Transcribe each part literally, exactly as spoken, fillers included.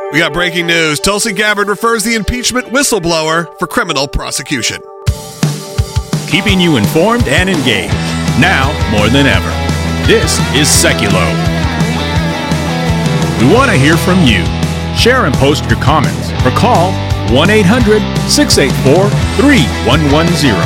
We got breaking news. Tulsi Gabbard refers the impeachment whistleblower for criminal prosecution. Keeping you informed and engaged, now more than ever. This is Seculo. We want to hear from you. Share and post your comments or call one eight hundred, six eight four, three one one zero.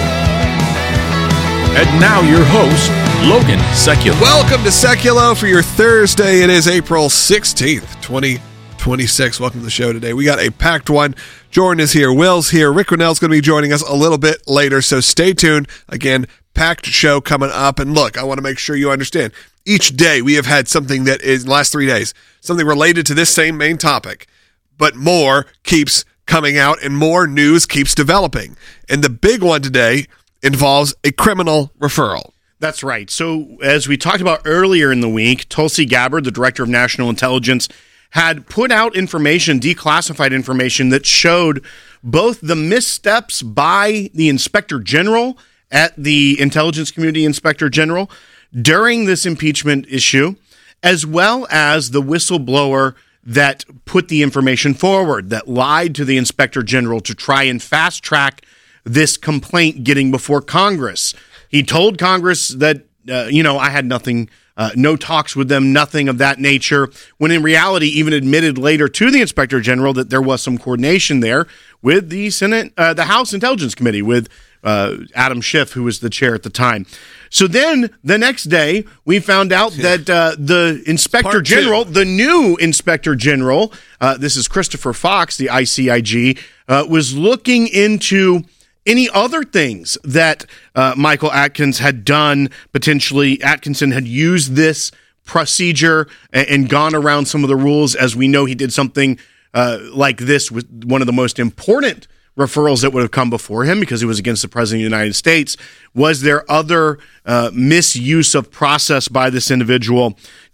And now your host, Logan Seculo. Welcome to Seculo for your Thursday. It is April sixteenth, twenty twenty-six. Welcome to the show today. We got a packed one. Jordan is here. Will's here. Rick Rennell's going to be joining us a little bit later, so stay tuned. Again, packed show coming up. And look, I want to make sure you understand. Each day we have had something that is, in the last three days, something related to this same main topic, but more keeps coming out and more news keeps developing. And the big one today involves a criminal referral. That's right. So as we talked about earlier in the week, Tulsi Gabbard, the Director of National Intelligence, had put out information, declassified information, that showed both the missteps by the Inspector General at the Intelligence Community Inspector General during this impeachment issue, as well as the whistleblower that put the information forward, that lied to the Inspector General to try and fast-track this complaint getting before Congress. He told Congress that, uh, you know, I had nothing, uh, no talks with them, nothing of that nature, when in reality even admitted later to the Inspector General that there was some coordination there with the Senate, uh, the House Intelligence Committee, with uh, Adam Schiff, who was the chair at the time. So then the next day, we found out that uh, the Inspector General, the new Inspector General, uh, this is Christopher Fox, the I C I G, uh, was looking into any other things that uh, Michael Atkins had done. Potentially, Atkinson had used this procedure and, and gone around some of the rules. As we know, he did something uh, like this with one of the most important referrals that would have come before him because it was against the President of the United States. Was there other uh, misuse of process by this individual?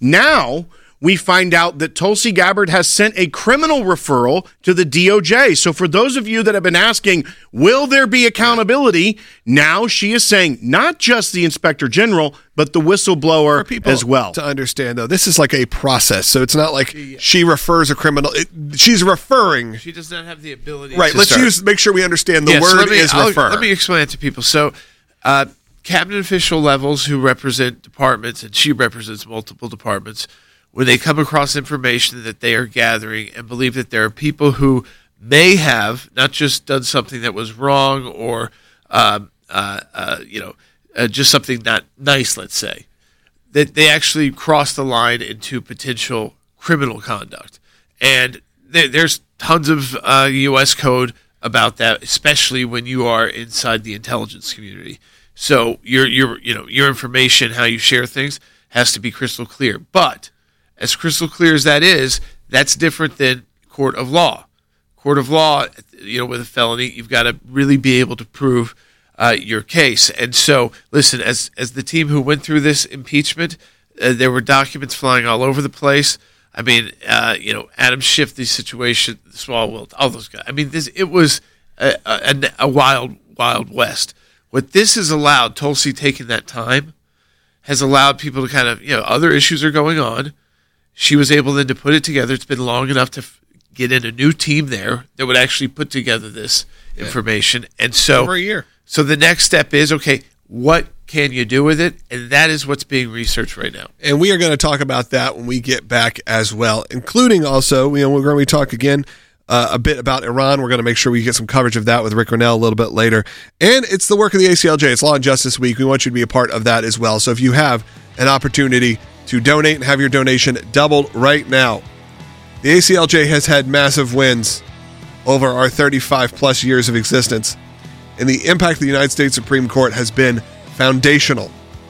Now we find out that Tulsi Gabbard has sent a criminal referral to the D O J. So for those of you that have been asking, will there be accountability? Now she is saying not just the Inspector General, but the whistleblower as well. To understand, though, this is like a process. So it's not like she, she refers a criminal. It, she's referring. She does not have the ability right, to let's start. use make sure we understand the yeah, word so let me, is I'll, refer. Let me explain it to people. So uh, cabinet official levels who represent departments, and she represents multiple departments, when they come across information that they are gathering and believe that there are people who may have not just done something that was wrong or, um, uh, uh, you know, uh, just something not nice, let's say, that they actually cross the line into potential criminal conduct. And there, there's tons of uh, U S code about that, especially when you are inside the intelligence community. So your your you know your information, how you share things, has to be crystal clear. But as crystal clear as that is, that's different than court of law. Court of law, you know, with a felony, you've got to really be able to prove uh, your case. And so, listen, as as the team who went through this impeachment, uh, there were documents flying all over the place. I mean, uh, you know, Adam Schiff, the situation, Swalwell, all those guys. I mean, this it was a, a, a wild, wild west. What this has allowed, Tulsi taking that time, has allowed people to kind of, you know, other issues are going on. She was able then to put it together. It's been long enough to f- get in a new team there that would actually put together this yeah. information. And so, over a year. So the next step is, okay, what can you do with it? And that is what's being researched right now. And we are going to talk about that when we get back as well, including also, you know, we're going to talk again uh, a bit about Iran. We're going to make sure we get some coverage of that with Rick Rennell a little bit later. And it's the work of the A C L J. It's Law and Justice Week. We want you to be a part of that as well. So if you have an opportunity to donate and have your donation doubled right now. The A C L J has had massive wins over our thirty-five plus years of existence, and the impact of the United States Supreme Court has been foundational.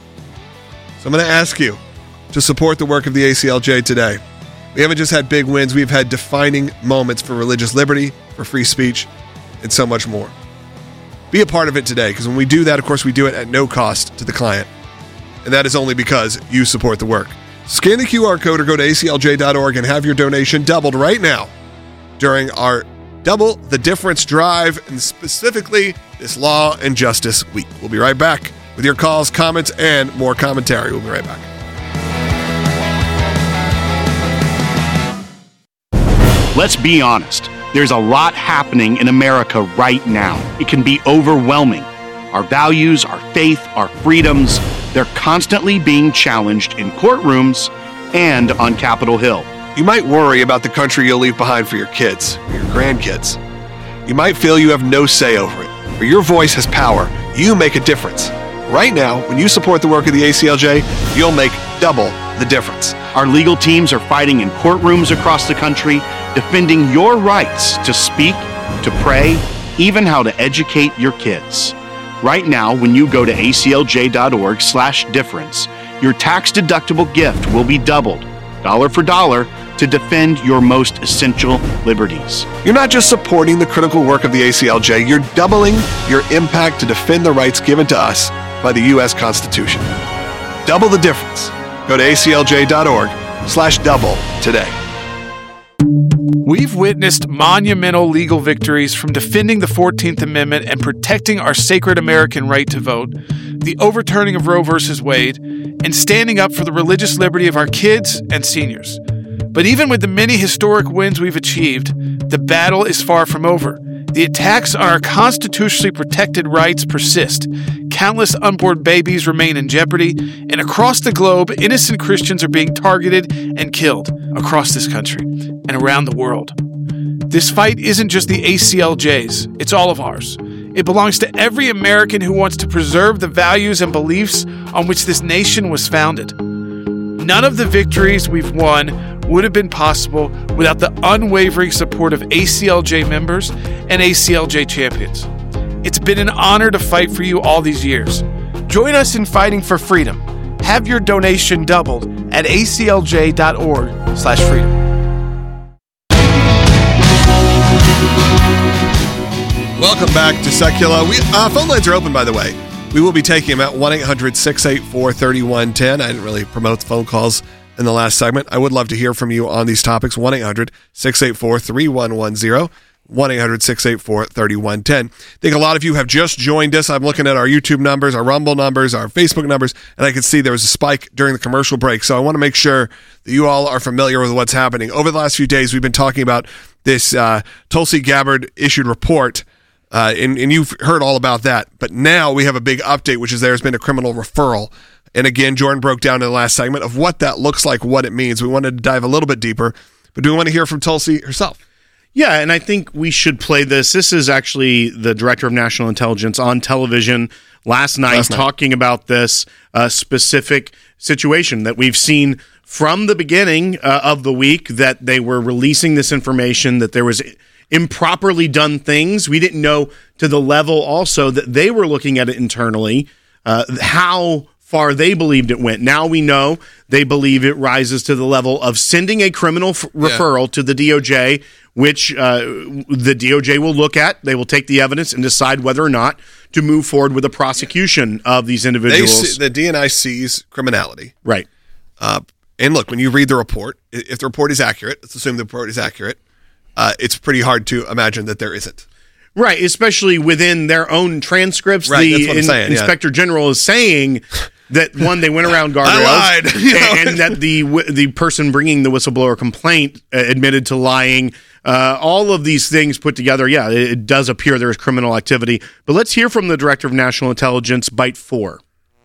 So I'm going to ask you to support the work of the A C L J today. We haven't just had big wins, we've had defining moments for religious liberty, for free speech, and so much more. Be a part of it today, because when we do that, of course, we do it at no cost to the client. And that is only because you support the work. Scan the Q R code or go to A C L J dot org and have your donation doubled right now during our Double the Difference Drive, and specifically this Law and Justice Week. We'll be right back with your calls, comments, and more commentary. We'll be right back. Let's be honest. There's a lot happening in America right now. It can be overwhelming. Our values, our faith, our freedoms, they're constantly being challenged in courtrooms and on Capitol Hill. You might worry about the country you'll leave behind for your kids or your grandkids. You might feel you have no say over it, but your voice has power. You make a difference. Right now, when you support the work of the A C L J, you'll make double the difference. Our legal teams are fighting in courtrooms across the country, defending your rights to speak, to pray, even how to educate your kids. Right now, when you go to aclj.org slash difference, your tax-deductible gift will be doubled, dollar for dollar, to defend your most essential liberties. You're not just supporting the critical work of the A C L J, you're doubling your impact to defend the rights given to us by the U S Constitution. Double the difference. Go to aclj.org slash double today. We've witnessed monumental legal victories from defending the fourteenth Amendment and protecting our sacred American right to vote, the overturning of Roe versus Wade, and standing up for the religious liberty of our kids and seniors. But even with the many historic wins we've achieved, the battle is far from over. The attacks on our constitutionally protected rights persist. Countless unborn babies remain in jeopardy, and across the globe, innocent Christians are being targeted and killed across this country and around the world. This fight isn't just the A C L J's, it's all of ours. It belongs to every American who wants to preserve the values and beliefs on which this nation was founded. None of the victories we've won would have been possible without the unwavering support of A C L J members and A C L J champions. It's been an honor to fight for you all these years. Join us in fighting for freedom. Have your donation doubled at aclj.org slash freedom. Welcome back to Secular. We, uh, phone lines are open, by the way. We will be taking them at one eight hundred six eight four three one one zero. I didn't really promote the phone calls in the last segment. I would love to hear from you on these topics. one eight hundred six eight four three one one zero. one eight hundred six eight four three one one zero. I think a lot of you have just joined us. I'm looking at our YouTube numbers, our Rumble numbers, our Facebook numbers, and I can see there was a spike during the commercial break. So I want to make sure that you all are familiar with what's happening. Over the last few days, we've been talking about this uh, Tulsi Gabbard issued report, uh, and, and you've heard all about that. But now we have a big update, which is there's been a criminal referral. And again, Jordan broke down in the last segment of what that looks like, what it means. We wanted to dive a little bit deeper, but do we want to hear from Tulsi herself? Yeah, and I think we should play this. This is actually the Director of National Intelligence on television last night, last night. talking about this uh, specific situation that we've seen from the beginning uh, of the week, that they were releasing this information, that there was improperly done things. We didn't know to the level also that they were looking at it internally, uh, how far they believed it went. Now we know they believe it rises to the level of sending a criminal f- referral yeah. to the D O J, which uh, the D O J will look at. They will take the evidence and decide whether or not to move forward with a prosecution of these individuals. See, the D N I sees criminality. Right. Uh, and look, when you read the report, if the report is accurate, let's assume the report is accurate, uh, it's pretty hard to imagine that there isn't. Right, especially within their own transcripts. Right, the that's what I'm saying, in- Inspector yeah. General is saying that, one, they went around guardrails, I lied. You know? and, and that the the person bringing the whistleblower complaint uh, admitted to lying. Uh, all of these things put together, yeah, it, it does appear there is criminal activity. But let's hear from the Director of National Intelligence, Bite four.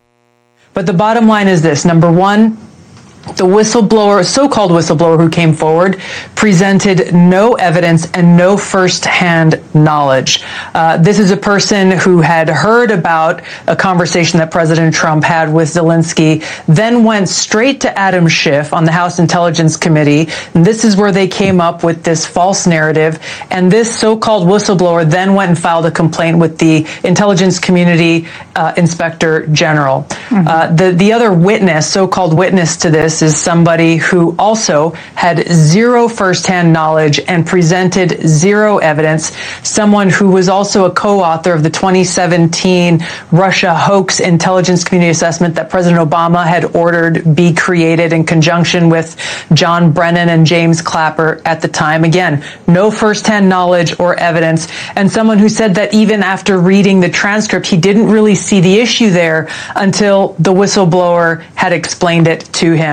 But the bottom line is this. Number one, the whistleblower, so-called whistleblower who came forward, presented no evidence and no first-hand knowledge. Uh, this is a person who had heard about a conversation that President Trump had with Zelensky, then went straight to Adam Schiff on the House Intelligence Committee. And this is where they came up with this false narrative. And this so-called whistleblower then went and filed a complaint with the Intelligence Community uh, Inspector General. Mm-hmm. Uh, the, the other witness, so-called witness to this, is somebody who also had zero firsthand knowledge and presented zero evidence. Someone who was also a co-author of the twenty seventeen Russia hoax intelligence community assessment that President Obama had ordered be created in conjunction with John Brennan and James Clapper at the time. Again, no firsthand knowledge or evidence. And someone who said that even after reading the transcript, he didn't really see the issue there until the whistleblower had explained it to him.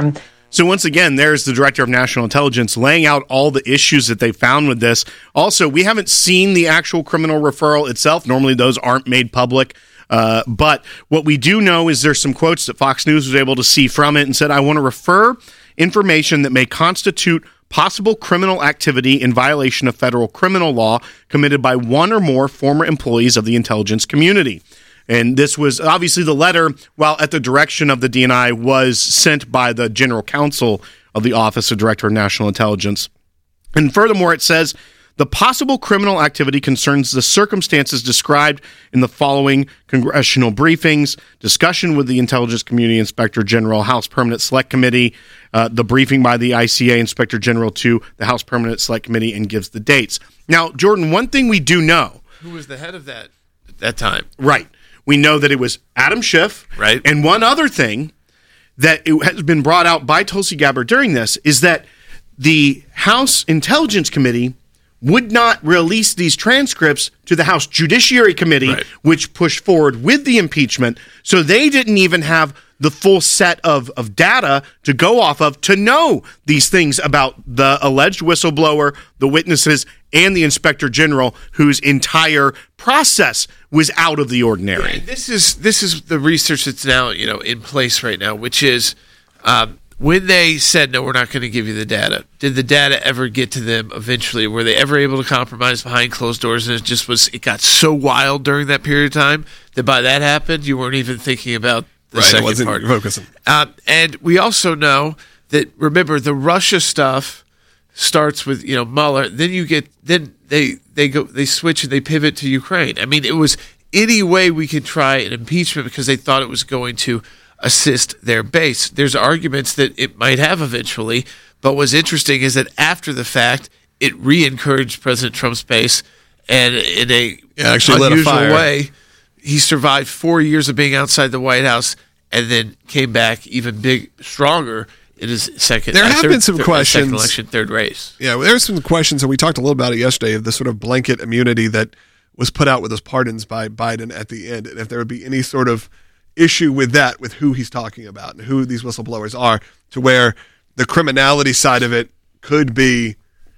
So once again, there's the Director of National Intelligence laying out all the issues that they found with this. Also, we haven't seen the actual criminal referral itself. Normally, those aren't made public. Uh, but what we do know is there's some quotes that Fox News was able to see from it and said, I want to refer information that may constitute possible criminal activity in violation of federal criminal law committed by one or more former employees of the intelligence community. And this was obviously the letter, while at the direction of the D N I, was sent by the general counsel of the Office of Director of National Intelligence. And furthermore, it says, the possible criminal activity concerns the circumstances described in the following congressional briefings, discussion with the Intelligence Community Inspector General, House Permanent Select Committee, uh, the briefing by the I C A Inspector General to the House Permanent Select Committee, and gives the dates. Now, Jordan, one thing we do know. Who was the head of that at that time? Right. We know that it was Adam Schiff. Right. And one other thing that it has been brought out by Tulsi Gabbard during this is that the House Intelligence Committee would not release these transcripts to the House Judiciary Committee, right, which pushed forward with the impeachment. So they didn't even have the full set of, of data to go off of to know these things about the alleged whistleblower, the witnesses, and the Inspector General, whose entire process was out of the ordinary. Yeah, this is this is the research that's now, you know, in place right now, which is um, when they said, no, we're not going to give you the data, did the data ever get to them eventually? Were they ever able to compromise behind closed doors? And it just was, it got so wild during that period of time that by that happened, you weren't even thinking about the right, second it wasn't part. Focusing. Uh, and we also know that, remember, the Russia stuff starts with, you know, Mueller. Then you get, then they they go, they switch and they pivot to Ukraine. I mean, it was any way we could try an impeachment because they thought it was going to assist their base. There's arguments that it might have eventually, but what's interesting is that after the fact, it re-encouraged President Trump's base, and in a yeah, actually lit a unusual fire. way, he survived four years of being outside the White House and then came back even big, stronger in his second. There uh, have third, been some third, questions. Second election, third race. Yeah, well, there's some questions, and we talked a little about it yesterday, of the sort of blanket immunity that was put out with those pardons by Biden at the end, and if there would be any sort of issue with that, with who he's talking about and who these whistleblowers are, to where the criminality side of it could be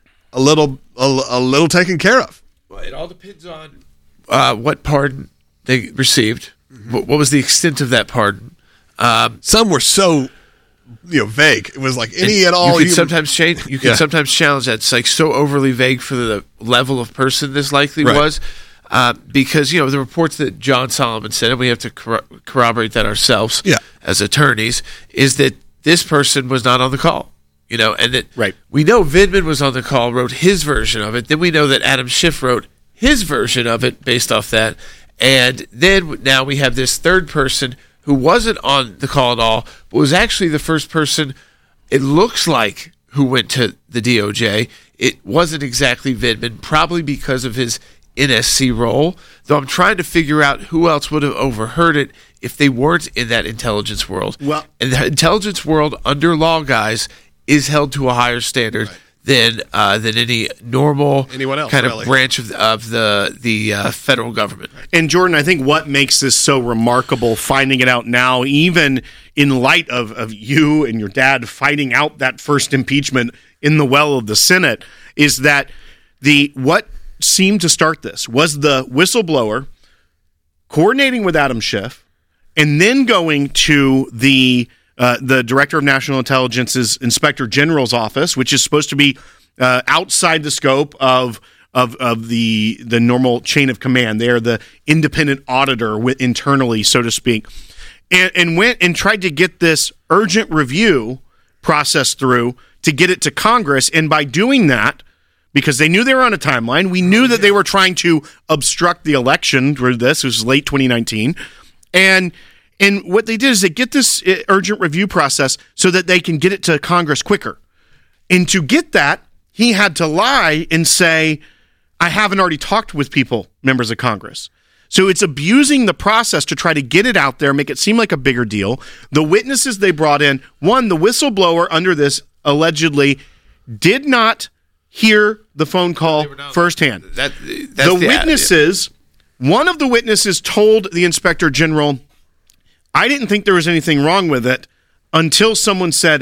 a little a, a little taken care of. Well, it all depends on uh, what pardon they received. Mm-hmm. What, what was the extent of that pardon? Um, Some were so, you know, vague. It was like any and all. You can human- sometimes change. You can Yeah. sometimes challenge that. It's like so overly vague for the level of person this likely Right. was, uh, because you know the reports that John Solomon said, and we have to corro- corroborate that ourselves Yeah. as attorneys, is that this person was not on the call. You know, and that Right. we know Vindman was on the call, wrote his version of it. Then we know that Adam Schiff wrote his version of it based off that. And then now we have this third person who wasn't on the call at all, but was actually the first person, it looks like, who went to the D O J. It wasn't exactly Vindman, probably because of his N S C role, though I'm trying to figure out who else would have overheard it if they weren't in that intelligence world. Well- and the intelligence world, under law, guys, is held to a higher standard Right. than uh, than any normal Anyone else, kind really. of branch of, of the the uh, federal government. And Jordan, I think what makes this so remarkable, finding it out now, even in light of, of you and your dad fighting out that first impeachment in the well of the Senate, is that the what seemed to start this was the whistleblower coordinating with Adam Schiff and then going to the uh, the Director of National Intelligence's Inspector General's office, which is supposed to be uh, outside the scope of of of the the normal chain of command. They're the independent auditor with, internally, so to speak, and, and went and tried to get this urgent review process through to get it to Congress. And by doing that, because they knew they were on a timeline, we knew that they were trying to obstruct the election through this. It was late twenty nineteen, and and what they did is they get this urgent review process so that they can get it to Congress quicker. And to get that, he had to lie and say, I haven't already talked with people, members of Congress. So it's abusing the process to try to get it out there, make it seem like a bigger deal. The witnesses they brought in, one, the whistleblower under this allegedly did not hear the phone call firsthand. That, that's the the witnesses, one of the witnesses told the Inspector General, I didn't think there was anything wrong with it until someone said,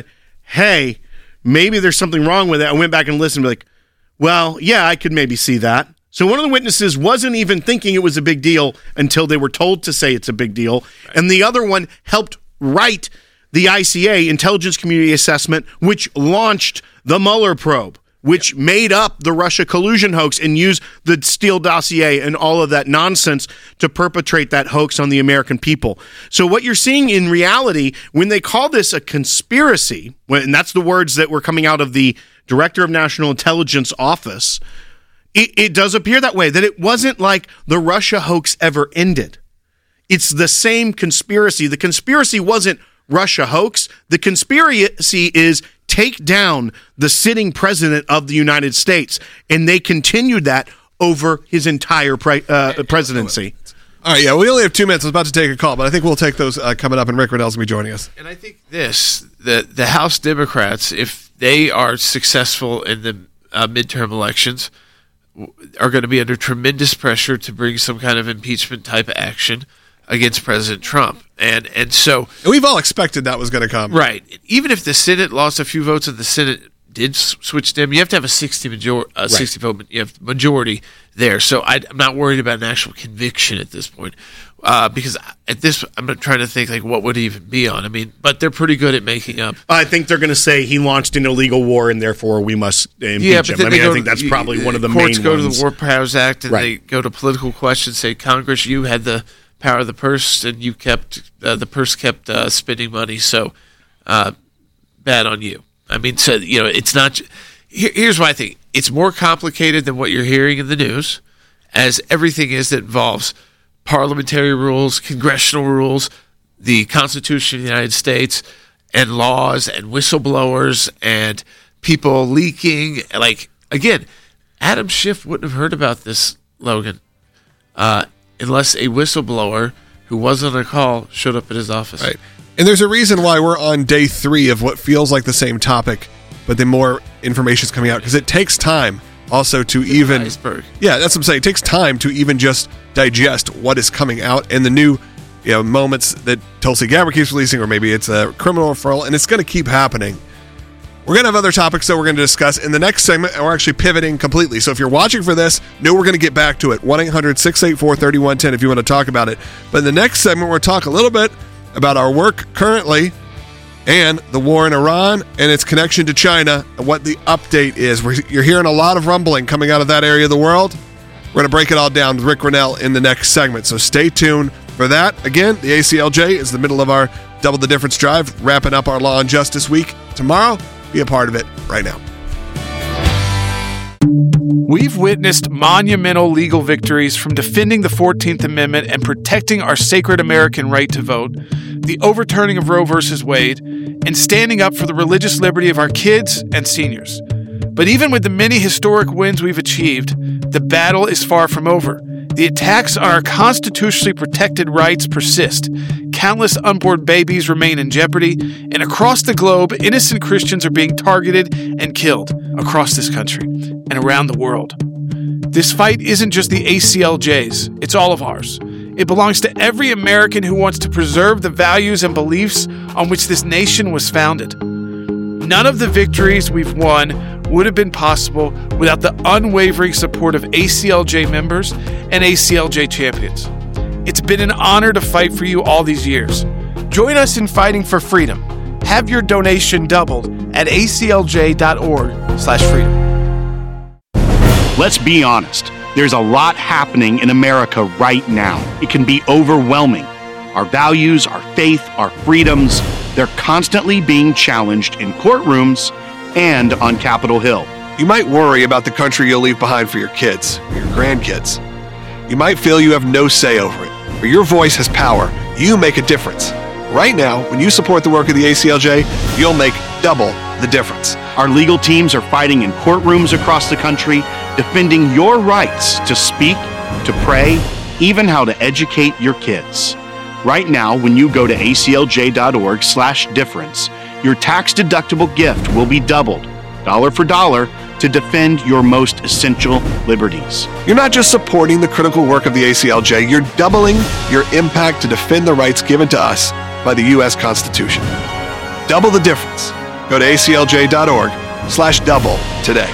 hey, maybe there's something wrong with it. I went back and listened and be like, well, yeah, I could maybe see that. So one of the witnesses wasn't even thinking it was a big deal until they were told to say it's a big deal. Right. And the other one helped write the I C A, Intelligence Community Assessment, which launched the Mueller probe, which yep. made up the Russia collusion hoax and used the Steele dossier and all of that nonsense to perpetrate that hoax on the American people. So what you're seeing in reality, when they call this a conspiracy, and that's the words that were coming out of the Director of National Intelligence Office, it, it does appear that way, that it wasn't like the Russia hoax ever ended. It's the same conspiracy. The conspiracy wasn't Russia hoax. The conspiracy is take down the sitting president of the United States. And they continued that over his entire pre- uh, presidency. All right, yeah, we only have two minutes. I was about to take a call, but I think we'll take those uh, coming up, and Rick Grenell's going to be joining us. And I think this, the, the House Democrats, if they are successful in the uh, midterm elections, are going to be under tremendous pressure to bring some kind of impeachment type action against President Trump. And and so and we've all expected that was going to come. Right. Even if the Senate lost a few votes and the Senate did s- switch them, you have to have a sixty major- uh, right. sixty vote you have majority there. So I, I'm not worried about an actual conviction at this point. Uh, because at this, I'm trying to think like what would it even be on. I mean, but they're pretty good at making up. I think they're going to say he launched an illegal war and therefore we must impeach yeah, but him. I mean, I think that's to, probably you, one of the courts main go ones. to the War Powers Act and right. they go to political questions. Say, Congress, you had the power of the purse and you kept uh, the purse kept uh, spending money. So uh, bad on you. I mean, so you know, it's not. Here, here's what I think: it's more complicated than what you're hearing in the news, as everything is that involves parliamentary rules, congressional rules, the Constitution of the United States, and laws, and whistleblowers, and people leaking. Like, again, Adam Schiff wouldn't have heard about this, Logan, uh, unless a whistleblower who wasn't on a call showed up at his office. Right. And there's a reason why we're on day three of what feels like the same topic, but then more information is coming out, because it takes time also to it's even iceberg. Yeah, that's what I'm saying. It takes time to even just digest what is coming out and the new, you know, moments that Tulsi Gabbard keeps releasing, or maybe it's a criminal referral, and it's going to keep happening. We're going to have other topics that we're going to discuss in the next segment, and we're actually pivoting completely. So if you're watching for this, know we're going to get back to it. one eight hundred six eight four three one one zero if you want to talk about it. But in the next segment, we're going to talk a little bit about our work currently and the war in Iran and its connection to China and what the update is. We're, you're hearing a lot of rumbling coming out of that area of the world. We're going to break it all down with Rick Grenell in the next segment. So stay tuned for that. Again, the A C L J is the middle of our Double the Difference drive, wrapping up our Law and Justice Week tomorrow. Be a part of it right now. We've witnessed monumental legal victories from defending the fourteenth Amendment and protecting our sacred American right to vote, the overturning of Roe versus Wade, and standing up for the religious liberty of our kids and seniors. But even with the many historic wins we've achieved, the battle is far from over. The attacks on our constitutionally protected rights persist. Countless unborn babies remain in jeopardy, and across the globe, innocent Christians are being targeted and killed across this country and around the world. This fight isn't just the A C L J's, it's all of ours. It belongs to every American who wants to preserve the values and beliefs on which this nation was founded. None of the victories we've won would have been possible without the unwavering support of A C L J members and A C L J champions. It's been an honor to fight for you all these years. Join us in fighting for freedom. Have your donation doubled at A C L J dot org slash freedom. Let's be honest. There's a lot happening in America right now. It can be overwhelming. Our values, our faith, our freedoms, they're constantly being challenged in courtrooms and on Capitol Hill. You might worry about the country you'll leave behind for your kids, or your grandkids. You might feel you have no say over it, but your voice has power. You make a difference. Right now, when you support the work of the A C L J, you'll make double the difference. Our legal teams are fighting in courtrooms across the country, defending your rights to speak, to pray, even how to educate your kids. Right now, when you go to A C L J dot org slash difference, your tax-deductible gift will be doubled, dollar for dollar, to defend your most essential liberties. You're not just supporting the critical work of the A C L J, you're doubling your impact to defend the rights given to us by the U S Constitution. Double the difference. Go to A C L J dot org slash double today.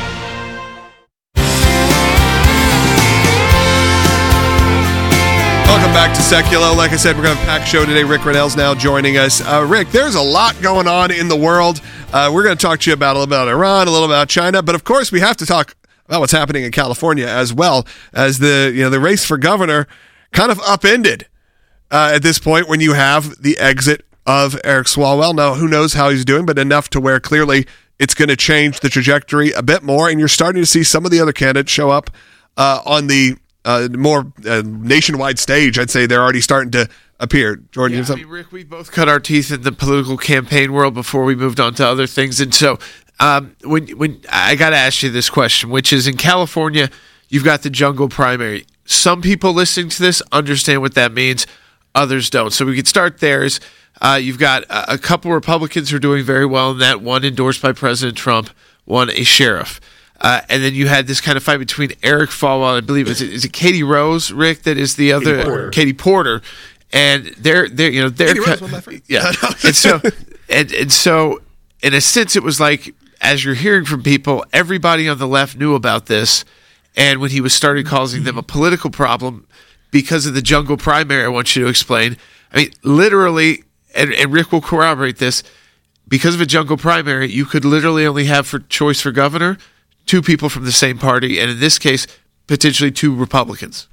Welcome back to Seculo. Like I said, we're going to have a packed show today. Rick Grenell's now joining us. Uh, Rick, there's a lot going on in the world. Uh, we're going to talk to you about a little bit about Iran, a little about China, but of course we have to talk about what's happening in California as well, as the you know the race for governor kind of upended uh, at this point when you have the exit of Eric Swalwell. Now, who knows how he's doing, but enough to where clearly it's going to change the trajectory a bit more, and you're starting to see some of the other candidates show up uh, on the Uh, more uh, nationwide stage. I'd say they're already starting to appear. Jordan, yeah, you have I something? mean, Rick, we both cut our teeth in the political campaign world before we moved on to other things, and so um, when when I got to ask you this question, which is in California, you've got the jungle primary. Some people listening to this understand what that means, others don't. So we could start there. Is uh, you've got a, a couple Republicans who are doing very well in that. One endorsed by President Trump, one a sheriff. Uh, and then you had this kind of fight between Eric Swalwell, I believe, is it, is it Katie Rose, Rick, that is the other Katie Porter, Katie Porter. And they're they're you know they're Katie Rose, one of my friends. yeah, and so and and so in a sense it was like, as you're hearing from people, everybody on the left knew about this, and when he was started causing them a political problem because of the jungle primary, I want you to explain. I mean, literally, and, and Rick will corroborate this, because of a jungle primary, you could literally only have for choice for governor two people from the same party, and in this case, potentially two Republicans.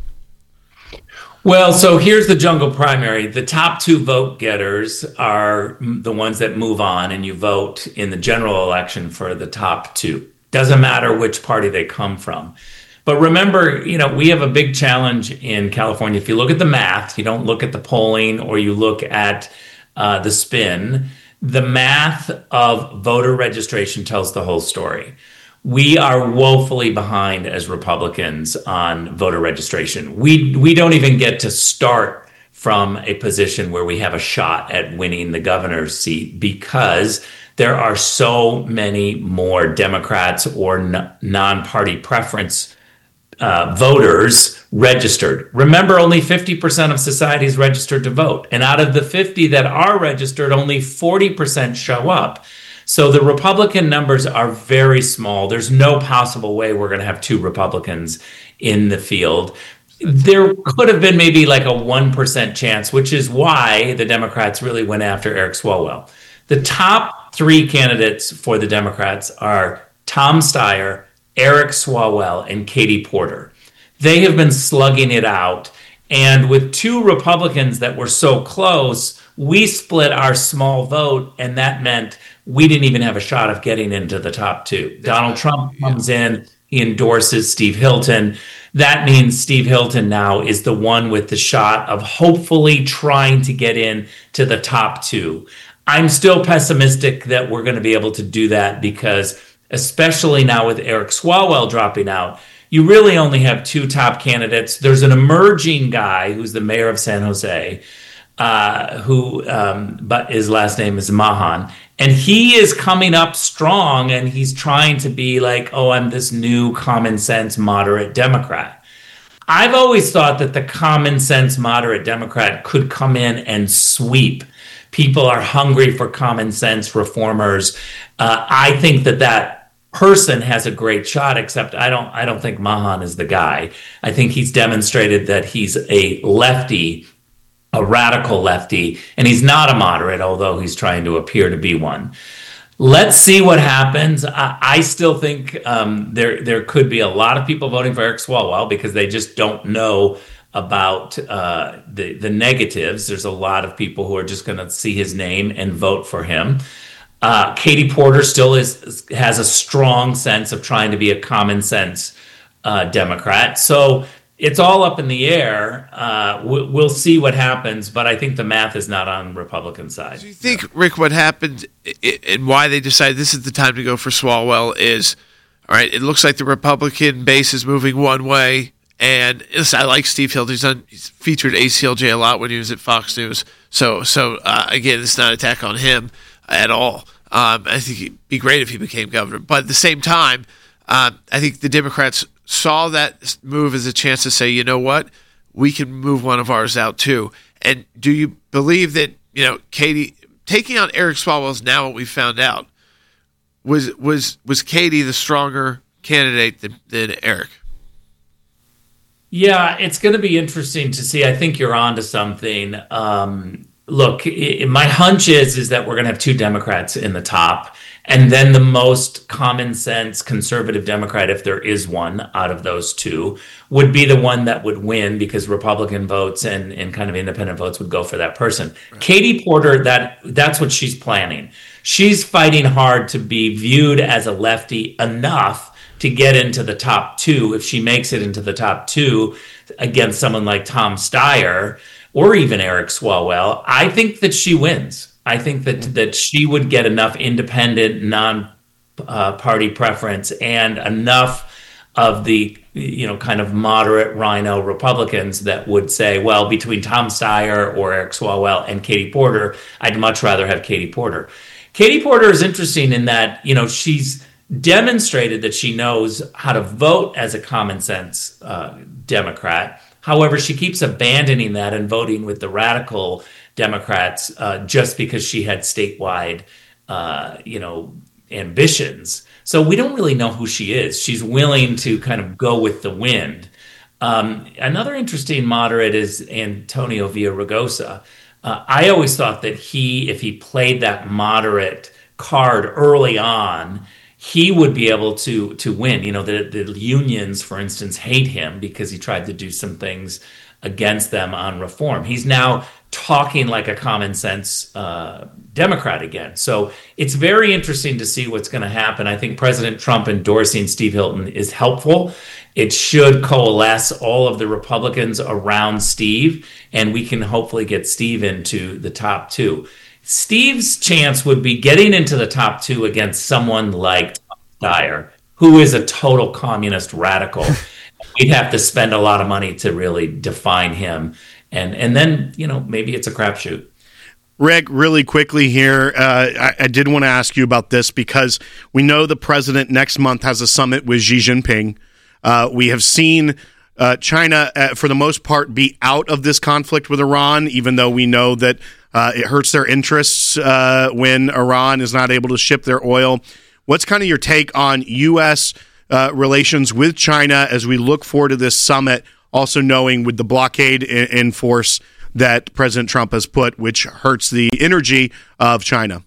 Well, so here's the jungle primary. The top two vote getters are the ones that move on, and you vote in the general election for the top two. Doesn't matter which party they come from. But remember, you know, we have a big challenge in California. If you look at the math, you don't look at the polling or you look at uh, the spin, the math of voter registration tells the whole story. We are woefully behind as Republicans on voter registration. We we don't even get to start from a position where we have a shot at winning the governor's seat because there are so many more Democrats or n- non-party preference uh, voters registered. Remember, only fifty percent of society is registered to vote. And out of the fifty that are registered, only forty percent show up. So the Republican numbers are very small. There's no possible way we're going to have two Republicans in the field. There could have been maybe like a one percent chance, which is why the Democrats really went after Eric Swalwell. The top three candidates for the Democrats are Tom Steyer, Eric Swalwell, and Katie Porter. They have been slugging it out. And with two Republicans that were so close, we split our small vote, and that meant we didn't even have a shot of getting into the top two. Donald Trump comes in, he endorses Steve Hilton. That means Steve Hilton now is the one with the shot of hopefully trying to get in to the top two. I'm still pessimistic that we're going to be able to do that because, especially now with Eric Swalwell dropping out, you really only have two top candidates. There's an emerging guy who's the mayor of San Jose, uh, who, um, but his last name is Mahan. And he is coming up strong, and he's trying to be like, oh, I'm this new common sense moderate Democrat. I've always thought that the common sense moderate Democrat could come in and sweep. People are hungry for common sense reformers. Uh, I think that that person has a great shot, except I don't I don't think Mahan is the guy. I think he's demonstrated that he's a lefty, a radical lefty, and he's not a moderate, although he's trying to appear to be one. Let's see what happens. I, I still think um, there there could be a lot of people voting for Eric Swalwell because they just don't know about uh, the, the negatives. There's a lot of people who are just going to see his name and vote for him. Uh, Katie Porter still is has a strong sense of trying to be a common sense uh, Democrat. So it's all up in the air. Uh, we'll, we'll see what happens, but I think the math is not on the Republican side. Do you think, Rick, what happened and why they decided this is the time to go for Swalwell is, all right, it looks like the Republican base is moving one way, and listen, I like Steve Hilton. He's, done, he's featured A C L J a lot when he was at Fox News. So, so uh, again, it's not an attack on him at all. Um, I think it'd be great if he became governor. But at the same time, uh, I think the Democrats saw that move as a chance to say, you know what, we can move one of ours out too. And do you believe that, you know, Katie, taking out Eric Swalwell is now what we found out, was was was Katie the stronger candidate than, than Eric? Yeah, it's going to be interesting to see. I think you're onto something. Um, look, it, my hunch is is that we're going to have two Democrats in the top, and then the most common sense conservative Democrat, if there is one out of those two, would be the one that would win because Republican votes and, and kind of independent votes would go for that person. Right. Katie Porter, that that's what she's planning. She's fighting hard to be viewed as a lefty enough to get into the top two. If she makes it into the top two against someone like Tom Steyer or even Eric Swalwell, I think that she wins. I think that that she would get enough independent, non-party uh, preference and enough of the, you know, kind of moderate rhino Republicans that would say, well, between Tom Steyer or Eric Swalwell and Katie Porter, I'd much rather have Katie Porter. Katie Porter is interesting in that, you know, she's demonstrated that she knows how to vote as a common sense uh, Democrat. However, she keeps abandoning that and voting with the radical Democrats uh, just because she had statewide, uh, you know, ambitions. So we don't really know who she is. She's willing to kind of go with the wind. Um, another interesting moderate is Antonio Villaraigosa. Uh, I always thought that he, if he played that moderate card early on, he would be able to to win. You know, the, the unions, for instance, hate him because he tried to do some things against them on reform. He's now talking like a common sense uh, Democrat again. So it's very interesting to see what's going to happen. I think President Trump endorsing Steve Hilton is helpful. It should coalesce all of the Republicans around Steve, and we can hopefully get Steve into the top two. Steve's chance would be getting into the top two against someone like Tom Steyer, who is a total communist radical. We'd have to spend a lot of money to really define him. And and then, you know, maybe it's a crapshoot. Rick, really quickly here, uh, I, I did want to ask you about this because we know the president next month has a summit with Xi Jinping. Uh, we have seen uh, China, uh, for the most part, be out of this conflict with Iran, even though we know that Uh, it hurts their interests uh, when Iran is not able to ship their oil. What's kind of your take on U S uh, relations with China as we look forward to this summit, also knowing with the blockade in, in force that President Trump has put, which hurts the energy of China?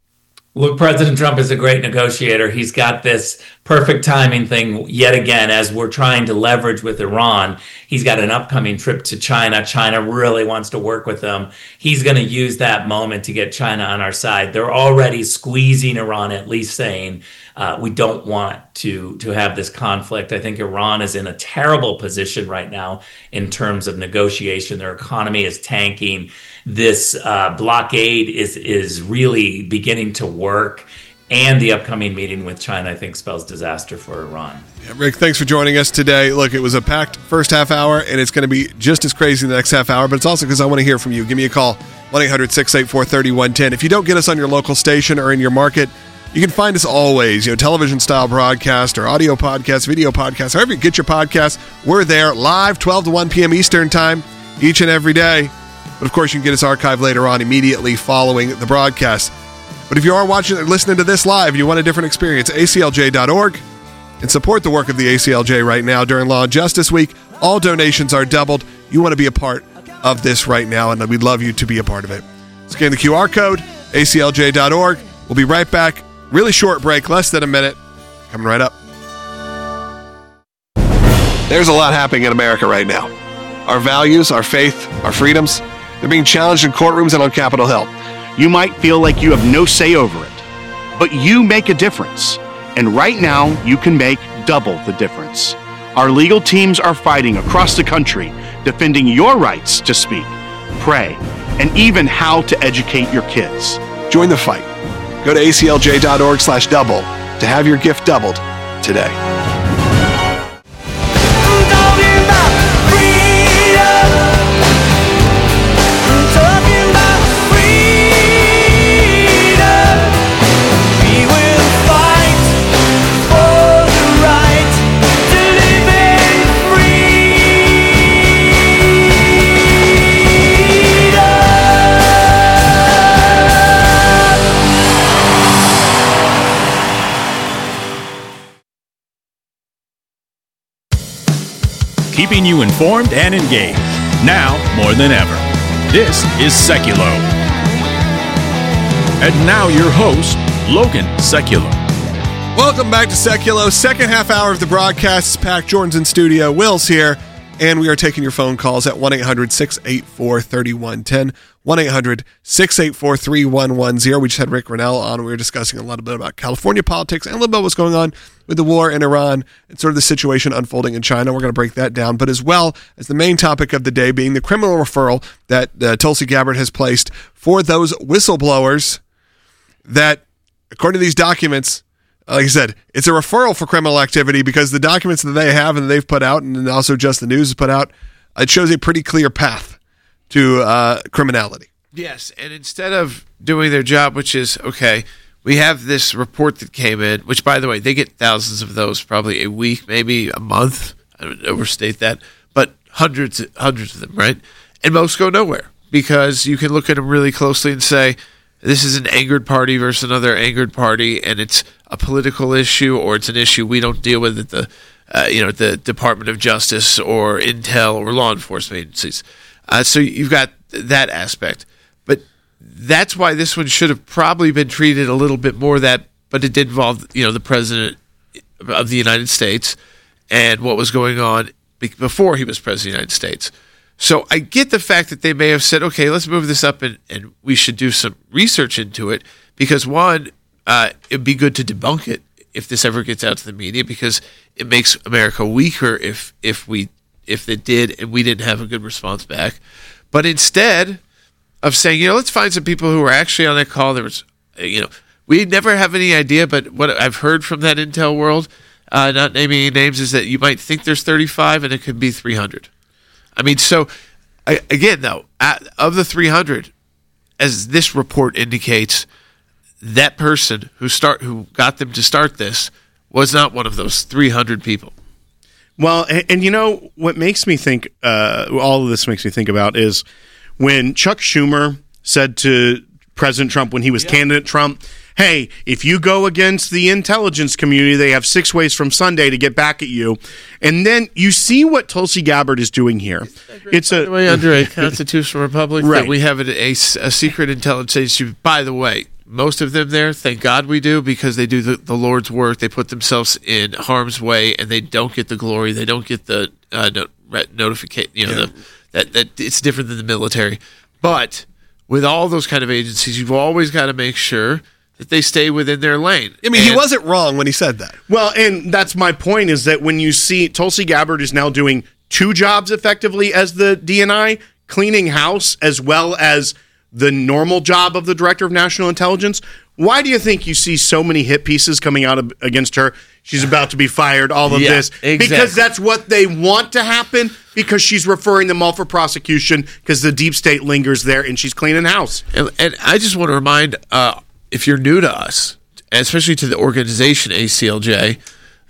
Look, President Trump is a great negotiator. He's got this perfect timing thing yet again as we're trying to leverage with Iran. He's got an upcoming trip to China. China really wants to work with him. He's going to use that moment to get China on our side. They're already squeezing Iran, at least saying, uh, we don't want to, to have this conflict. I think Iran is in a terrible position right now in terms of negotiation. Their economy is tanking. This uh, blockade is is really beginning to work, and the upcoming meeting with China, I think, spells disaster for Iran. Yeah, Rick, thanks for joining us today. Look, it was a packed first half hour, and it's going to be just as crazy in the next half hour, but it's also because I want to hear from you. Give me a call, one eight hundred six eight four three one one zero. If you don't get us on your local station or in your market, you can find us always, you know, television-style broadcast or audio podcast, video podcast, however you get your podcasts. We're there live, twelve to one p.m. Eastern time, each and every day. But, of course, you can get us archived later on immediately following the broadcast. But if you are watching or listening to this live and you want a different experience, A C L J dot org, and support the work of the A C L J right now during Law and Justice Week. All donations are doubled. You want to be a part of this right now, and we'd love you to be a part of it. Scan the Q R code, A C L J dot org. We'll be right back. Really short break, less than a minute. Coming right up. There's a lot happening in America right now. Our values, our faith, our freedoms, they're being challenged in courtrooms and on Capitol Hill. You might feel like you have no say over it, but you make a difference. And right now, you can make double the difference. Our legal teams are fighting across the country, defending your rights to speak, pray, and even how to educate your kids. Join the fight. Go to A C L J dot org slash double to have your gift doubled today. keeping you informed and engaged. Now more than ever. This is Seculo. And now your host, Logan Seculo. Welcome back to Seculo. Second half hour of the broadcast is packed. Jordan's in studio. Will's here. And we are taking your phone calls at one eight hundred six eight four three one one zero. one eight hundred six eight four three one one zero. We just had Rick Grenell on. We were discussing a little bit about California politics and a little bit what's going on with the war in Iran and sort of the situation unfolding in China. We're going to break that down. But as well as the main topic of the day being the criminal referral that uh, Tulsi Gabbard has placed for those whistleblowers that, according to these documents, like I said, it's a referral for criminal activity because the documents that they have and that they've put out, and also Just the News has put out, it shows a pretty clear path to uh, criminality. Yes, and instead of doing their job, which is, okay, we have this report that came in, which, by the way, they get thousands of those probably a week, maybe a month. I don't overstate that, but hundreds, hundreds of them, right? And most go nowhere because you can look at them really closely and say, this is an angered party versus another angered party, and it's a political issue, or it's an issue we don't deal with at the, uh, you know, the Department of Justice or Intel or law enforcement agencies. Uh, so you've got that aspect, but that's why this one should have probably been treated a little bit more that. But it did involve, you know, the president of the United States and what was going on before he was president of the United States. So I get the fact that they may have said, okay, let's move this up and, and we should do some research into it because, one, uh, it'd be good to debunk it if this ever gets out to the media because it makes America weaker if if we if it did and we didn't have a good response back. But instead of saying, you know, let's find some people who were actually on that call, there was, you know, we never have any idea, but what I've heard from that intel world, uh, not naming any names, is that you might think there's thirty-five and it could be three hundred. I mean, so, again, though, of the three hundred, as this report indicates, that person who start who got them to start this was not one of those three hundred people. Well, and, and you know, what makes me think, uh, all of this makes me think about is when Chuck Schumer said to President Trump when he was yeah. candidate Trump, hey, if you go against the intelligence community, they have six ways from Sunday to get back at you. And then you see what Tulsi Gabbard is doing here. It's a way under a constitutional republic right. that we have a, a, a secret intelligence agency. By the way, most of them there, thank God we do, because they do the, the Lord's work. They put themselves in harm's way, and they don't get the glory. They don't get the uh, no, notification. You know, yeah. the, that that it's different than the military. But with all those kind of agencies, you've always got to make sure that they stay within their lane. I mean, and, he wasn't wrong when he said that. Well, and that's my point, is that when you see Tulsi Gabbard is now doing two jobs effectively as the D N I, cleaning house as well as the normal job of the Director of National Intelligence, why do you think you see so many hit pieces coming out of, against her? She's about to be fired, all of yeah, this. Exactly. Because that's what they want to happen, because she's referring them all for prosecution because the deep state lingers there and she's cleaning house. And, and I just want to remind, uh, if you're new to us, especially to the organization A C L J,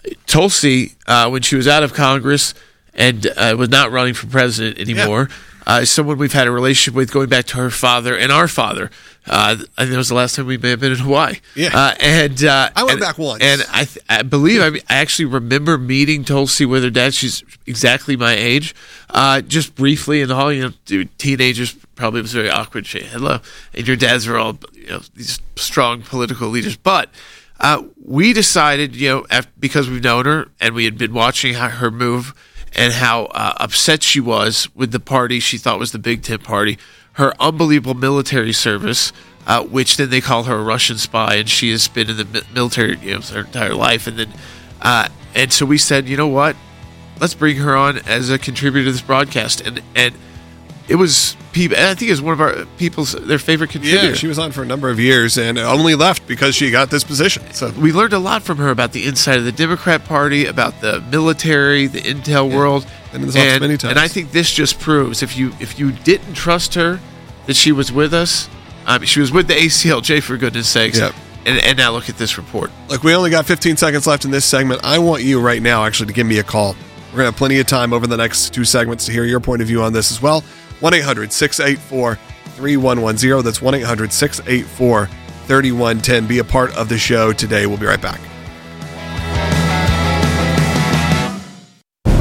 Tulsi, uh, when she was out of Congress and uh, was not running for president anymore, yeah. uh, is someone we've had a relationship with going back to her father and our father. Uh, I think it was the last time we may have been in Hawaii. Yeah, uh, and uh, I went and, back once, and I, th- I believe I, I actually remember meeting Tulsi with her dad. She's exactly my age, uh, just briefly in the hall. You know, dude, teenagers probably was very awkward. Say hello, and your dads are all, you know, these strong political leaders. But uh, we decided, you know, after, because we've known her and we had been watching how her move and how uh, upset she was with the party she thought was the Big Tent Party. Her unbelievable military service, uh, which then they call her a Russian spy, and she has been in the mi- military, you know, her entire life. And then, uh, and so we said, you know what, let's bring her on as a contributor to this broadcast. And and it was people. I think it was one of our people's their favorite contributor. Yeah, she was on for a number of years and only left because she got this position. So we learned a lot from her about the inside of the Democrat Party, about the military, the intel yeah. world. And, and, many times. and I think this just proves, if you if you didn't trust her, that she was with us. Um, she was with the A C L J, for goodness sakes. Yep. And, and now look at this report. Look, we only got fifteen seconds left in this segment. I want you right now actually to give me a call. We're going to have plenty of time over the next two segments to hear your point of view on this as well. one eight hundred six eight four three one one zero. That's one eight hundred six eight four three one one zero. Be a part of the show today. We'll be right back.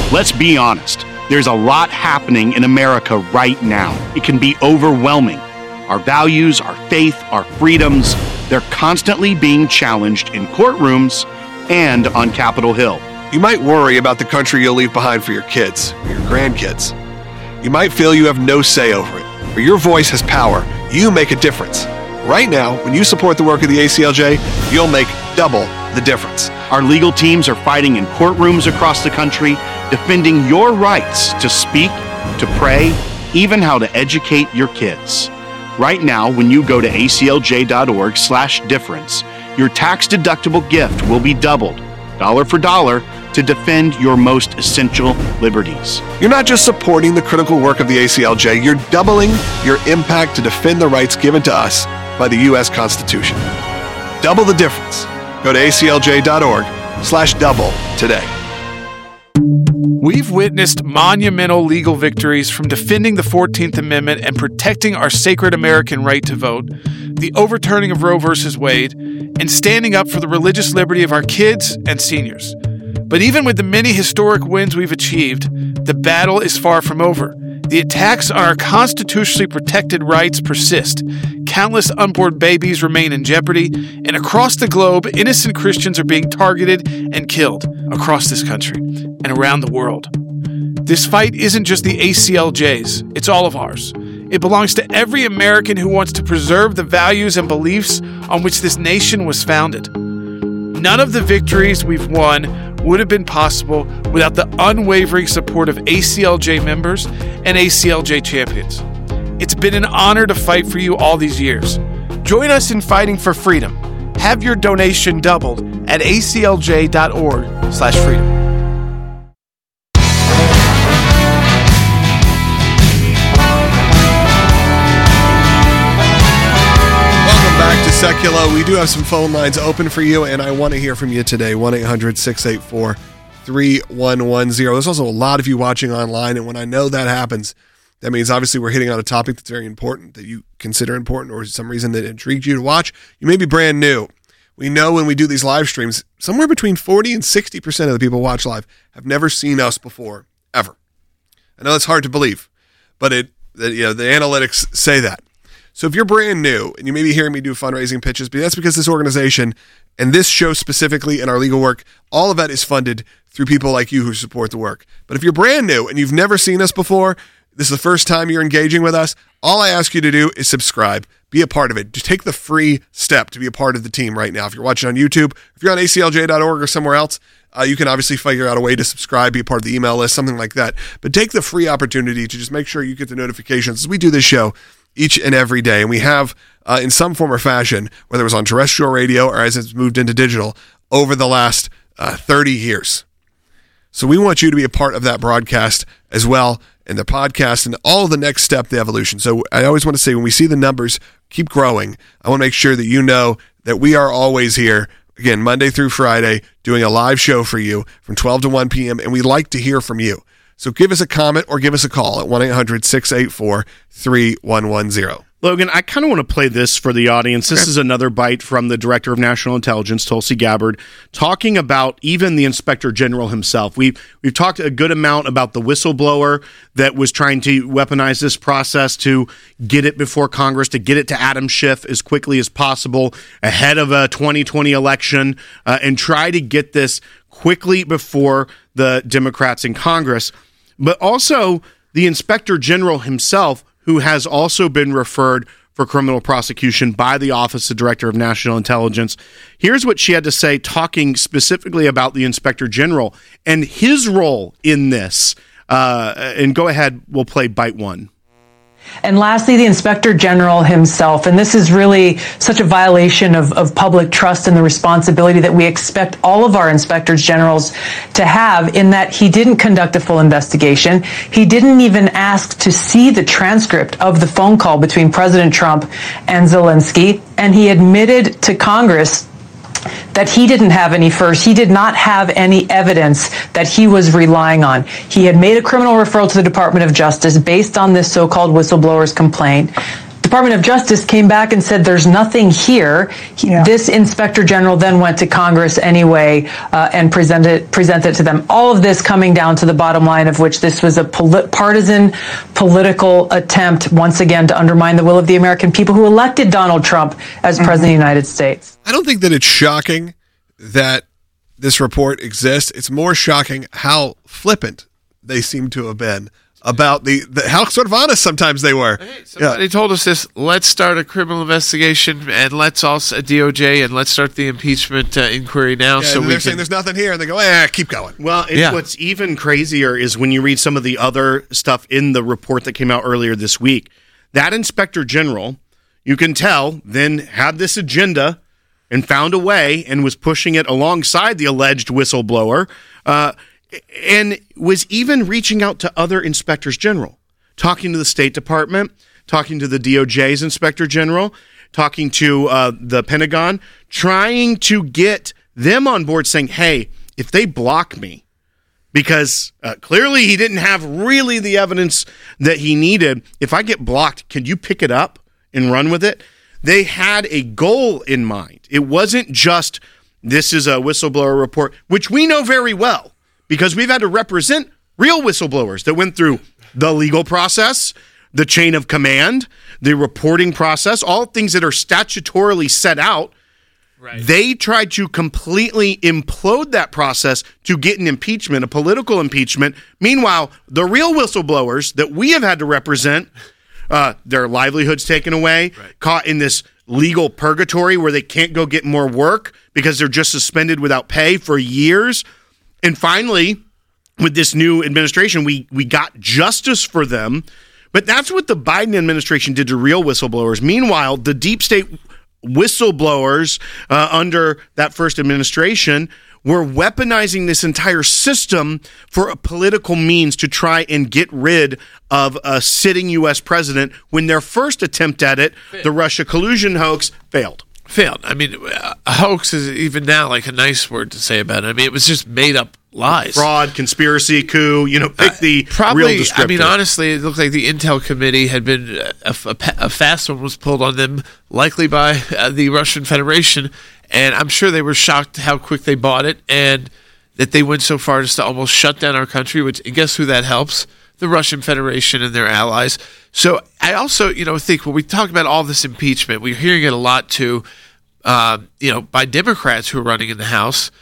Let's be honest. There's a lot happening in America right now. It can be overwhelming. Our values, our faith, our freedoms, they're constantly being challenged in courtrooms and on Capitol Hill. You might worry about the country you'll leave behind for your kids or your grandkids. You might feel you have no say over it, but your voice has power. You make a difference. Right now, when you support the work of the A C L J, you'll make double the difference. Our legal teams are fighting in courtrooms across the country, defending your rights to speak, to pray, even how to educate your kids. Right now, when you go to aclj.org slash difference, your tax-deductible gift will be doubled, dollar for dollar, to defend your most essential liberties. You're not just supporting the critical work of the A C L J, you're doubling your impact to defend the rights given to us by the U S Constitution. Double the difference. Go to aclj.org slash double today. We've witnessed monumental legal victories from defending the fourteenth Amendment and protecting our sacred American right to vote, the overturning of Roe versus Wade, and standing up for the religious liberty of our kids and seniors. But even with the many historic wins we've achieved, the battle is far from over. The attacks on our constitutionally protected rights persist. Countless unborn babies remain in jeopardy, and across the globe, innocent Christians are being targeted and killed across this country and around the world. This fight isn't just the A C L J's, it's all of ours. It belongs to every American who wants to preserve the values and beliefs on which this nation was founded. None of the victories we've won would have been possible without the unwavering support of A C L J members and A C L J champions. It's been an honor to fight for you all these years. Join us in fighting for freedom. Have your donation doubled at aclj.org slash freedom. Welcome back to Secular. We do have some phone lines open for you, and I want to hear from you today. one eight hundred six eight four three one one zero. There's also a lot of you watching online, and when I know that happens, that means obviously we're hitting on a topic that's very important, that you consider important, or some reason that intrigued you to watch. You may be brand new. We know when we do these live streams, somewhere between forty and sixty percent of the people who watch live have never seen us before, ever. I know that's hard to believe, but it, the, you know, the analytics say that. So if you're brand new, and you may be hearing me do fundraising pitches, but that's because this organization and this show specifically and our legal work, all of that is funded through people like you who support the work. But if you're brand new and you've never seen us before, this is the first time you're engaging with us, all I ask you to do is subscribe. Be a part of it. Just take the free step to be a part of the team right now. If you're watching on YouTube, if you're on A C L J dot org or somewhere else, uh, you can obviously figure out a way to subscribe, be a part of the email list, something like that. But take the free opportunity to just make sure you get the notifications as we do this show each and every day. And we have, uh, in some form or fashion, whether it was on terrestrial radio or as it's moved into digital, over the last uh, thirty years. So we want you to be a part of that broadcast as well, and the podcast and all the next step, the evolution. So I always want to say, when we see the numbers keep growing, I want to make sure that you know that we are always here, again, Monday through Friday, doing a live show for you from twelve to one p.m., and we like to hear from you. So give us a comment or give us a call at one eight hundred six eight four three one one zero. Logan, I kind of want to play this for the audience. This okay. is another bite from the Director of National Intelligence, Tulsi Gabbard, talking about even the Inspector General himself. We've, we've talked a good amount about the whistleblower that was trying to weaponize this process to get it before Congress, to get it to Adam Schiff as quickly as possible ahead of a twenty twenty election, uh, and try to get this quickly before the Democrats in Congress. But also the Inspector General himself, who has also been referred for criminal prosecution by the Office of Director of National Intelligence. Here's what she had to say, talking specifically about the Inspector General and his role in this. Uh, and go ahead, we'll play bite one. And lastly, the Inspector General himself. And this is really such a violation of, of public trust and the responsibility that we expect all of our Inspectors Generals to have, in that he didn't conduct a full investigation. He didn't even ask to see the transcript of the phone call between President Trump and Zelensky. And he admitted to Congress that he didn't have any first. He did not have any evidence that he was relying on. He had made a criminal referral to the Department of Justice based on this so-called whistleblower's complaint. The Department of Justice came back and said there's nothing here. He, Yeah. This inspector general then went to Congress anyway uh, and presented presented to them. All of this coming down to the bottom line of which this was a poli- partisan political attempt once again to undermine the will of the American people who elected Donald Trump as Mm-hmm. president of the United States. I don't think that it's shocking that this report exists. It's more shocking how flippant they seem to have been about the, the how sort of honest sometimes they were. Hey, somebody told us this. Let's start a criminal investigation, and let's also a D O J, and let's start the impeachment uh, inquiry now. Yeah, so and we they're can. saying there's nothing here, and they go, eh, keep going. Well, it, Yeah. what's even crazier is when you read some of the other stuff in the report that came out earlier this week. That inspector general, you can tell, then had this agenda and found a way and was pushing it alongside the alleged whistleblower, uh, and was even reaching out to other inspectors general, talking to the State Department, talking to the D O J's inspector general, talking to uh, the Pentagon, trying to get them on board saying, hey, if they block me, because uh, clearly he didn't have really the evidence that he needed, if I get blocked, can you pick it up and run with it? They had a goal in mind. It wasn't just, this is a whistleblower report, which we know very well because we've had to represent real whistleblowers that went through the legal process, the chain of command, the reporting process, all things that are statutorily set out. Right. They tried to completely implode that process to get an impeachment, a political impeachment. Meanwhile, the real whistleblowers that we have had to represent, uh, their livelihoods taken away, right. caught in this legal purgatory where they can't go get more work because they're just suspended without pay for years. And finally, with this new administration, we we got justice for them. But that's what the Biden administration did to real whistleblowers. Meanwhile, the deep state whistleblowers uh, under that first administration were weaponizing this entire system for a political means to try and get rid of a sitting U S president when their first attempt at it, the Russia collusion hoax, failed. Failed. I mean, a hoax is even now like a nice word to say about it. I mean, it was just made up lies. Fraud, conspiracy, coup, you know, pick the uh, probably, real descriptor. I mean, honestly, it looked like the Intel Committee had been, a, a, a fast one was pulled on them, likely by uh, the Russian Federation, and I'm sure they were shocked how quick they bought it, and that they went so far as to almost shut down our country, which, and guess who that helps? The Russian Federation and their allies. So I also, you know, think when we talk about all this impeachment, we're hearing it a lot too, uh, you know, by Democrats who are running in the House.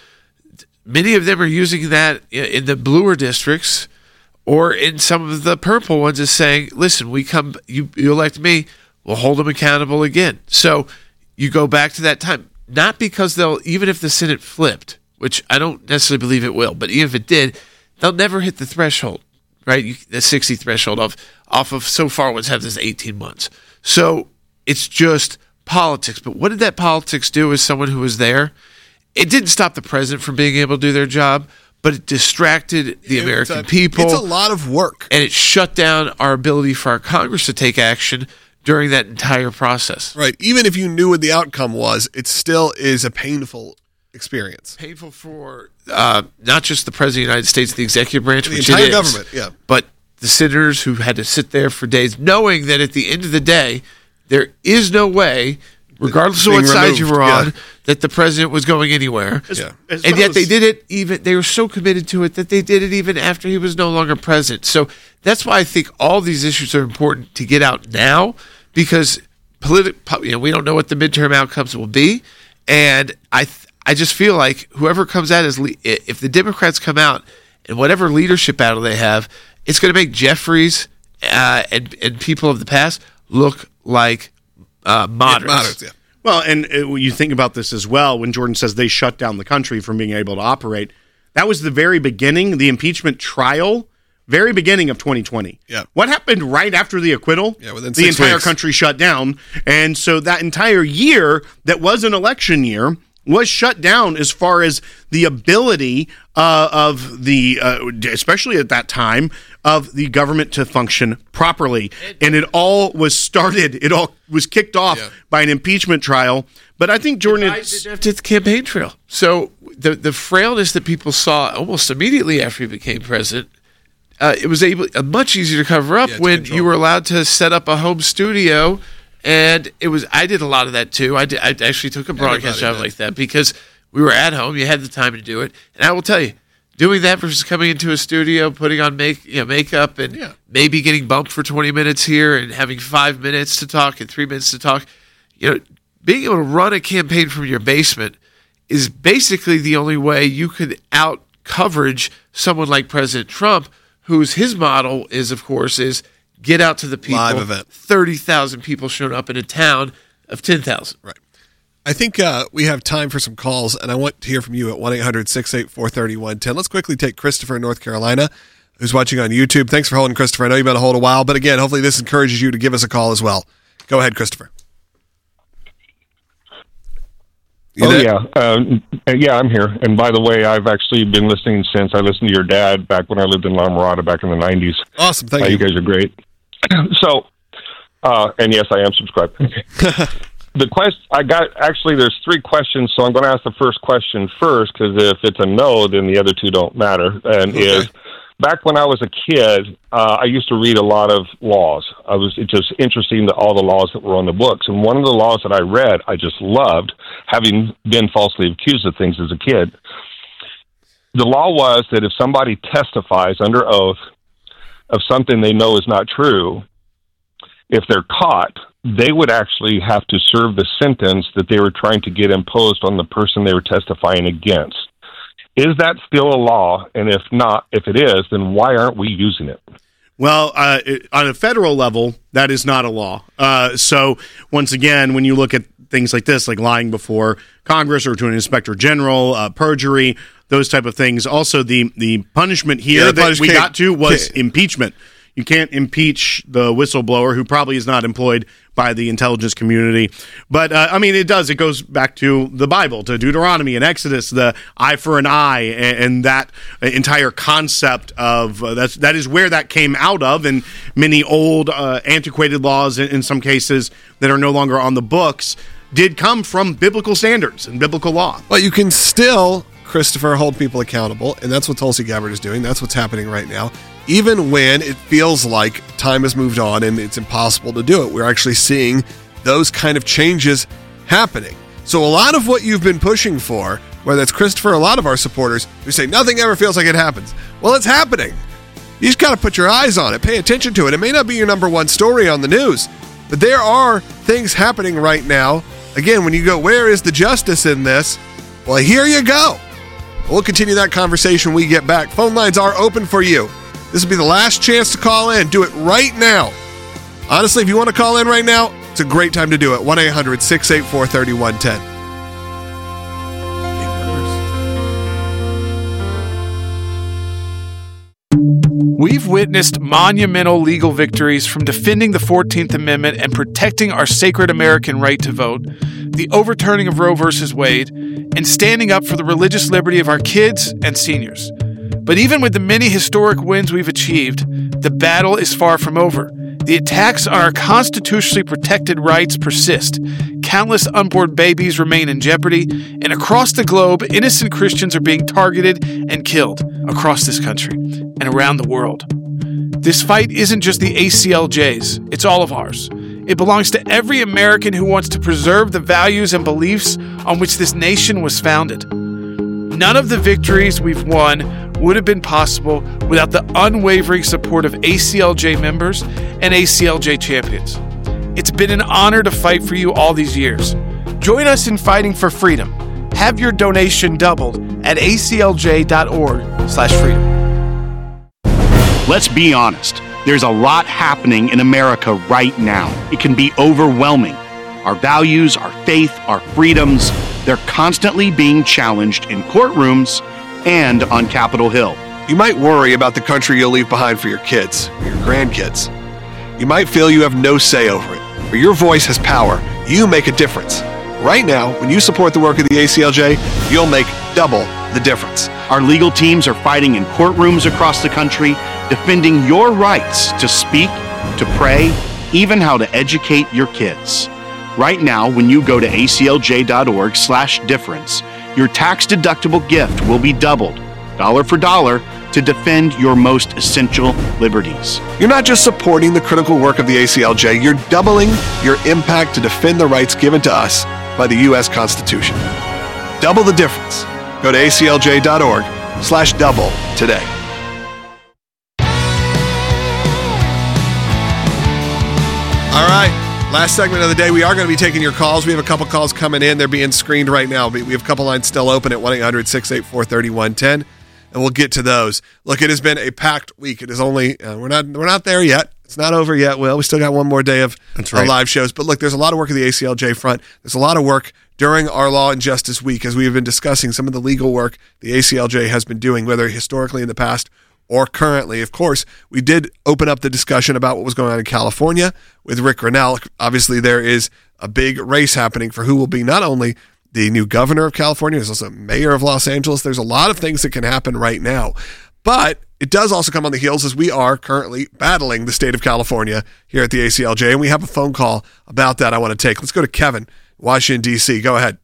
Many of them are using that in the bluer districts or in some of the purple ones as saying, listen, we come, you, you elect me, we'll hold them accountable again. So you go back to that time, not because they'll, even if the Senate flipped, which I don't necessarily believe it will, but even if it did, they'll never hit the threshold, right? You, the sixty threshold of, off of so far what's have this eighteen months. So it's just politics. But what did that politics do as someone who was there? It didn't stop the president from being able to do their job, but it distracted the It's American a- people. It's a lot of work. And it shut down our ability for our Congress to take action during that entire process. Right. Even if you knew what the outcome was, it still is a painful experience. Painful for uh, not just the president of the United States, the executive branch, The which entire it is, government, yeah. but the senators who had to sit there for days, knowing that at the end of the day, there is no way, regardless of Being what side you removed, were on, yeah. that the president was going anywhere. As- Yeah. as And well yet they as- did it even, they were so committed to it that they did it even after he was no longer president. So that's why I think all these issues are important to get out now, because politi- you know, we don't know what the midterm outcomes will be. And I, th- I just feel like whoever comes out as, le- if the Democrats come out and whatever leadership battle they have, it's going to make Jeffries uh, and, and people of the past look like uh, moderates. Moderates, yeah. Well, and uh, you think about this as well, when Jordan says they shut down the country from being able to operate, that was the very beginning, the impeachment trial, very beginning of twenty twenty. Yeah. What happened right after the acquittal? Yeah, within the six entire weeks. country shut down. And so that entire year that was an election year was shut down as far as the ability uh, of the, uh, especially at that time, of the government to function properly. And it all was started, it all was kicked off Yeah. by an impeachment trial. But I think Jordan, Biden it's, didn't have to hit the campaign trail. So the the frailness that people saw almost immediately after he became president, uh, it was able uh, much easier to cover up Yeah, to when control. you were allowed to set up a home studio And it was, I did a lot of that too. I, did, I actually took a broadcast job like that because we were at home. You had the time to do it. And I will tell you, doing that versus coming into a studio, putting on make, you know, makeup and Yeah. maybe getting bumped for twenty minutes here and having five minutes to talk and three minutes to talk, you know, being able to run a campaign from your basement is basically the only way you could out coverage someone like President Trump, whose his model is, of course, is get out to the people. Live event. thirty thousand people showed up in a town of ten thousand. Right. I think uh, we have time for some calls, and I want to hear from you at one eight hundred six eight four three one one zero. Let's quickly take Christopher in North Carolina, who's watching on YouTube. Thanks for holding, Christopher. I know you've been on hold a while, but again, hopefully this encourages you to give us a call as well. Go ahead, Christopher. You oh, there? yeah. Um, yeah, I'm here. And by the way, I've actually been listening since I listened to your dad back when I lived in La Mirada back in the nineties. Awesome. Thank uh, you. You guys are great. So, uh, and yes, I am subscribed. The quest I got, actually, there's three questions, so I'm going to ask the first question first, because if it's a no, then the other two don't matter. And Okay. is, back when I was a kid, uh, I used to read a lot of laws. I was it's just interesting that all the laws that were on the books. And one of the laws that I read, I just loved, having been falsely accused of things as a kid. The law was that if somebody testifies under oath of something they know is not true, if they're caught, they would actually have to serve the sentence that they were trying to get imposed on the person they were testifying against. Is that still a law? And if not, if it is, then why aren't we using it? Well, uh, it, on a federal level, that is not a law. Uh, so once again, when you look at things like this, like lying before Congress or to an inspector general, uh, perjury, those type of things. Also, the the punishment here Yeah, the that punish- we can't- got to was can't- impeachment. You can't impeach the whistleblower who probably is not employed by the intelligence community. But, uh, I mean, it does. It goes back to the Bible, to Deuteronomy and Exodus, the eye for an eye, and, and that entire concept of uh, that's, that is where that came out of. And many old, uh, antiquated laws, in, in some cases, that are no longer on the books, did come from biblical standards and biblical law. But you can still, Christopher, hold people accountable, and that's what Tulsi Gabbard is doing. That's what's happening right now. Even when it feels like time has moved on and it's impossible to do it, we're actually seeing those kind of changes happening. So a lot of what you've been pushing for, whether it's Christopher or a lot of our supporters, who say nothing ever feels like it happens. Well, it's happening. You just got to put your eyes on it, pay attention to it. It may not be your number one story on the news, but there are things happening right now. Again, when you go, where is the justice in this? Well, here you go. We'll continue that conversation when we get back. Phone lines are open for you. This will be the last chance to call in. Do it right now. Honestly, if you want to call in right now, it's a great time to do it. one eight hundred six eight four three one one zero. We've witnessed monumental legal victories from defending the fourteenth Amendment and protecting our sacred American right to vote, the overturning of Roe versus Wade, and standing up for the religious liberty of our kids and seniors. But even with the many historic wins we've achieved, the battle is far from over. The attacks on our constitutionally protected rights persist. Countless unborn babies remain in jeopardy, and across the globe, innocent Christians are being targeted and killed across this country and around the world. This fight isn't just the A C L J's, it's all of ours. It belongs to every American who wants to preserve the values and beliefs on which this nation was founded. None of the victories we've won would have been possible without the unwavering support of A C L J members and A C L J champions. It's been an honor to fight for you all these years. Join us in fighting for freedom. Have your donation doubled at A C L J dot org slash freedom. Let's be honest. There's a lot happening in America right now. It can be overwhelming. Our values, our faith, our freedoms, they're constantly being challenged in courtrooms and on Capitol Hill. You might worry about the country you'll leave behind for your kids or your grandkids. You might feel you have no say over it, but your voice has power. You make a difference. Right now, when you support the work of the A C L J, you'll make double the difference. Our legal teams are fighting in courtrooms across the country, defending your rights to speak, to pray, even how to educate your kids. Right now, when you go to A C L J dot org slash difference, your tax-deductible gift will be doubled, dollar for dollar, to defend your most essential liberties. You're not just supporting the critical work of the A C L J, you're doubling your impact to defend the rights given to us by the U S Constitution. Double the difference. Go to A C L J dot org slash double today. All right. Last segment of the day, we are going to be taking your calls. We have a couple calls coming in. They're being screened right now. We have a couple lines still open at one eight hundred six eight four three one one zero, and we'll get to those. Look, it has been a packed week. It is only uh, we're not we're not there yet. It's not over yet, Will. We still got one more day of That's right. uh, live shows. But look, there's a lot of work at the A C L J front. There's a lot of work during our Law and Justice Week as we have been discussing some of the legal work the A C L J has been doing, whether historically in the past or currently. Of course, we did open up the discussion about what was going on in California with Rick Grinnell. Obviously, there is a big race happening for who will be not only the new governor of California, there's also mayor of Los Angeles. There's a lot of things that can happen right now. But it does also come on the heels as we are currently battling the state of California here at the A C L J. And we have a phone call about that I want to take. Let's go to Kevin, Washington, D C. Go ahead.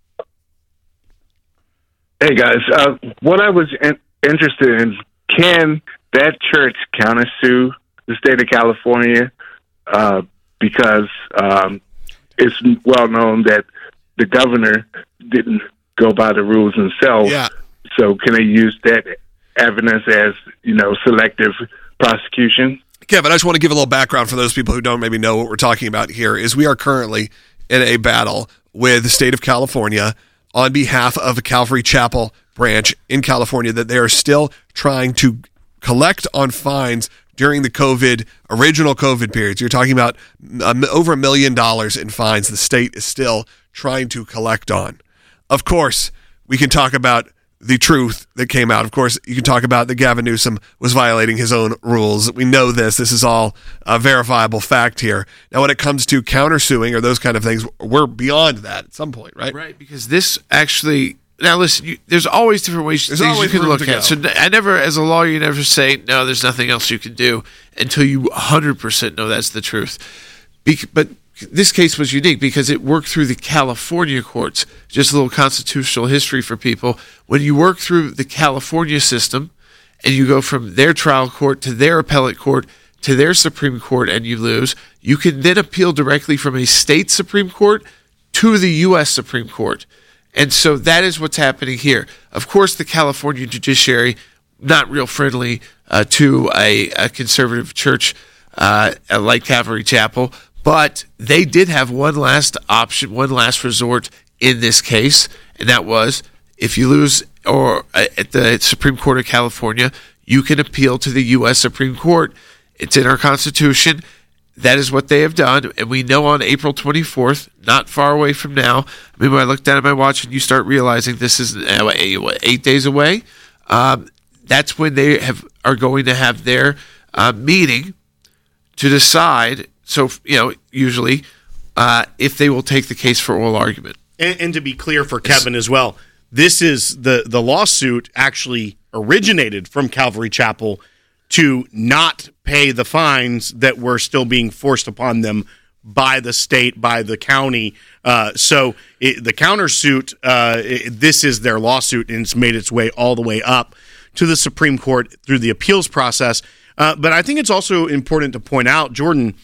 Hey, guys. Uh, what I was in- interested in, can that church countersue the state of California? Uh, because um, it's well known that the governor didn't go by the rules himself. Yeah. So can they use that evidence as, you know, selective prosecution? Kevin, I just want to give a little background for those people who don't maybe know what we're talking about here. Is we are currently in a battle with the state of California on behalf of a Calvary Chapel branch in California that they are still trying to collect on fines during the COVID, original COVID periods. You're talking about um, over a million dollars in fines the state is still trying to collect on. Of course, we can talk about the truth that came out. Of course, you can talk about that Gavin Newsom was violating his own rules. We know this. This is all a verifiable fact here. Now, when it comes to countersuing or those kind of things, we're beyond that at some point, right? Right, because this actually... Now, listen, you, there's always different ways There's things you always can room look to at. go. So I never, as a lawyer, you never say, no, there's nothing else you can do until you one hundred percent know that's the truth. Bec- but this case was unique because it worked through the California courts. Just a little constitutional history for people. When you work through the California system and you go from their trial court to their appellate court to their Supreme Court and you lose, you can then appeal directly from a state Supreme Court to the U S Supreme Court. And so that is what's happening here. Of course, the California judiciary, not real friendly uh, to a, a conservative church uh, like Calvary Chapel, but they did have one last option, one last resort in this case, and that was if you lose or uh, at the Supreme Court of California, you can appeal to the U S Supreme Court. It's in our Constitution. That is what they have done, and we know on April twenty-fourth, not far away from now. I mean, when I look down at my watch and you start realizing this is uh, eight days away, um, that's when they have are going to have their uh, meeting to decide. So, you know, usually uh, if they will take the case for oral argument. And, and to be clear for Kevin as well, this is the the lawsuit actually originated from Calvary Chapel to not pay the fines that were still being forced upon them by the state, by the county. Uh, so it, the countersuit, uh, it, this is their lawsuit, and it's made its way all the way up to the Supreme Court through the appeals process. Uh, but I think it's also important to point out, Jordan,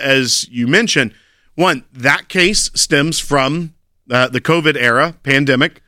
as you mentioned, one, that case stems from uh, the COVID era, pandemic.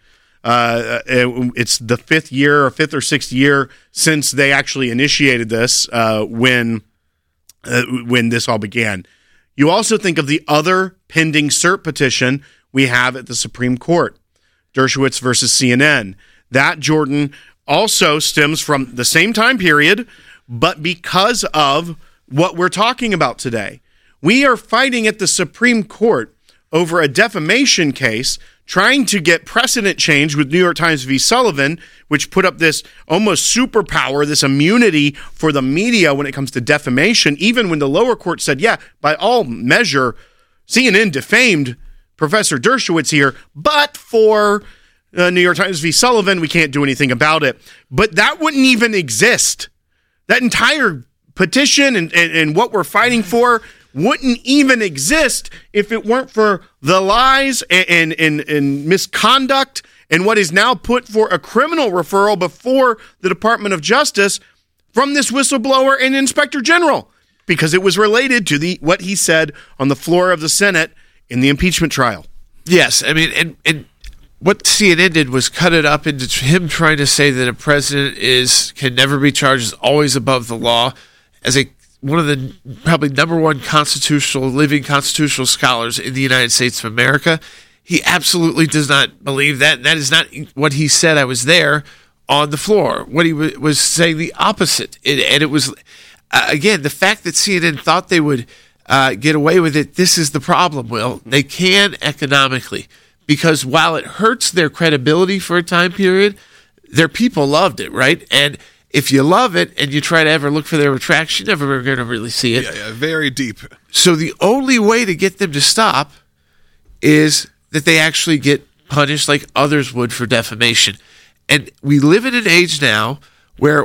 Uh, it, it's the fifth year or fifth or sixth year since they actually initiated this uh, when uh, when this all began. You also think of the other pending cert petition we have at the Supreme Court, Dershowitz versus C N N. That, Jordan, also stems from the same time period, but because of what we're talking about today. We are fighting at the Supreme Court over a defamation case trying to get precedent change with New York Times v. Sullivan, which put up this almost superpower, this immunity for the media when it comes to defamation, even when the lower court said, yeah, by all measure, C N N defamed Professor Dershowitz here, but for uh, New York Times v. Sullivan, we can't do anything about it. But that wouldn't even exist. That entire petition and, and, and what we're fighting for wouldn't even exist if it weren't for the lies and, and, and, and misconduct and what is now put for a criminal referral before the Department of Justice from this whistleblower and Inspector General, because it was related to the what he said on the floor of the Senate in the impeachment trial. Yes, I mean, and, and what C N N did was cut it up into him trying to say that a president is can never be charged, is always above the law. As a one of the probably number one constitutional, living constitutional scholars in the United States of America, he absolutely does not believe that. That is not what he said. I was there on the floor. What he w- was saying the opposite. It, and it was, uh, again, the fact that C N N thought they would uh, get away with it, this is the problem, Will. They can economically, because while it hurts their credibility for a time period, their people loved it, right? And if you love it and you try to ever look for their retraction, you're never going to really see it. Yeah, yeah, very deep. So the only way to get them to stop is that they actually get punished like others would for defamation. And we live in an age now where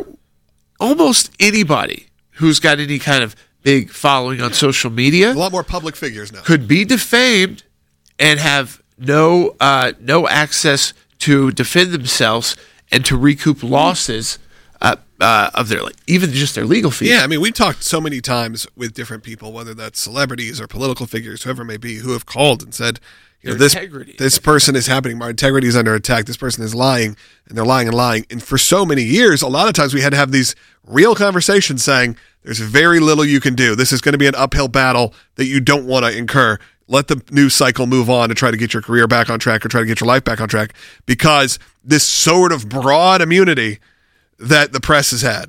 almost anybody who's got any kind of big following on social media, a lot more public figures now, could be defamed and have no uh, no access to defend themselves and to recoup losses uh, uh, of their, like, even just their legal fees. Yeah, I mean, we've talked so many times with different people, whether that's celebrities or political figures, whoever it may be, who have called and said, you know, this, this person is happening. My integrity is under attack. This person is lying, and they're lying and lying. And for so many years, a lot of times we had to have these real conversations saying, there's very little you can do. This is going to be an uphill battle that you don't want to incur. Let the news cycle move on to try to get your career back on track or try to get your life back on track, because this sort of broad immunity that the press has had.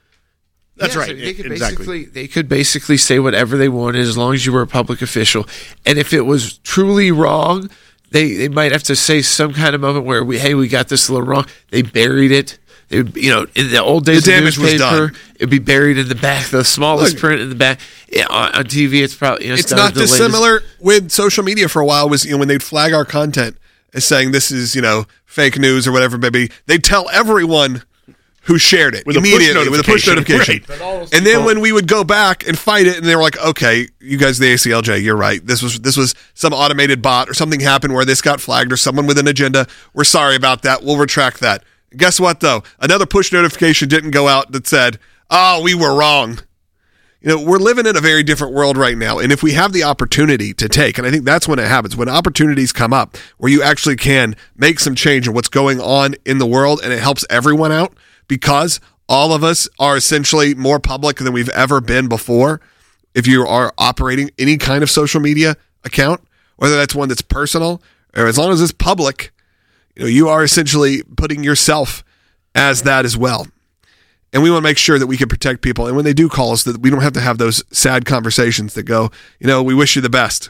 That's yeah, right. So they could exactly. basically they could basically say whatever they wanted as long as you were a public official. And if it was truly wrong, they, they might have to say some kind of moment where we hey we got this a little wrong. They buried it. They, you know, in the old days, the of damage was newspaper, done. It'd be buried in the back, the smallest Look, print in the back. Yeah, on, on T V, it's probably you know, it's done not the latest- dissimilar with social media. For a while, was you know when they'd flag our content as saying this is you know fake news or whatever, maybe they'd tell everyone who shared it With a push immediately with a push notification. Right. And then when we would go back and fight it, and they were like, "Okay, you guys, the A C L J, you're right. This was this was some automated bot or something happened where this got flagged or someone with an agenda. We're sorry about that. We'll retract that." Guess what, though? Another push notification didn't go out that said, "Oh, we were wrong." You know, we're living in a very different world right now. And if we have the opportunity to take, and I think that's when it happens, when opportunities come up where you actually can make some change in what's going on in the world, and it helps everyone out because all of us are essentially more public than we've ever been before. If you are operating any kind of social media account, whether that's one that's personal or as long as it's public, you know, you are essentially putting yourself as that as well. And we want to make sure that we can protect people. And when they do call us, that we don't have to have those sad conversations that go, you know, we wish you the best.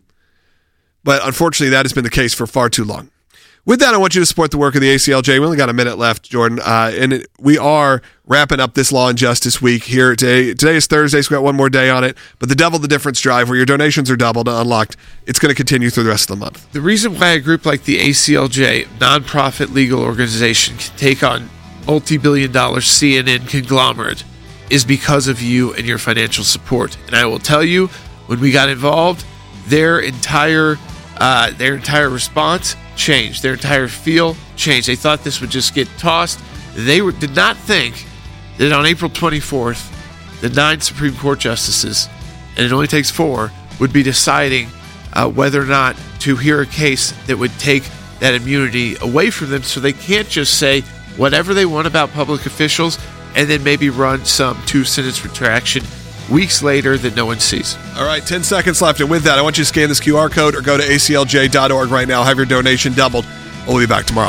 But unfortunately, that has been the case for far too long. With that, I want you to support the work of the A C L J. We only got a minute left, Jordan. Uh, and it, we are wrapping up this Law and Justice Week here today. Today is Thursday, so we've got one more day on it. But the Double the Difference drive, where your donations are doubled and unlocked, it's going to continue through the rest of the month. The reason why a group like the A C L J, nonprofit legal organization, can take on multi-billion dollar C N N conglomerate is because of you and your financial support. And I will tell you, when we got involved, their entire uh, their entire response changed. Their entire feel changed. They thought this would just get tossed. They were, did not think that on April twenty-fourth, the nine Supreme Court justices, and it only takes four, would be deciding uh, whether or not to hear a case that would take that immunity away from them, so they can't just say whatever they want about public officials and then maybe run some two-sentence retraction weeks later that no one sees. All right, ten seconds left. And with that, I want you to scan this Q R code or go to A C L J dot org right now. Have your donation doubled. We'll be back tomorrow.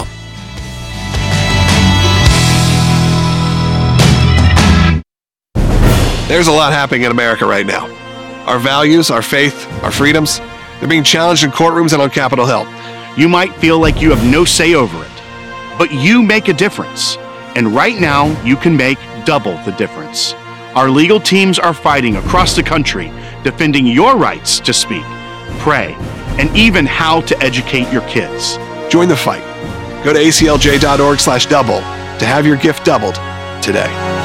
There's a lot happening in America right now. Our values, our faith, our freedoms, they're being challenged in courtrooms and on Capitol Hill. You might feel like you have no say over it, but you make a difference. And right now, you can make double the difference. Our legal teams are fighting across the country, defending your rights to speak, pray, and even how to educate your kids. Join the fight. Go to A C L J dot org slash double to have your gift doubled today.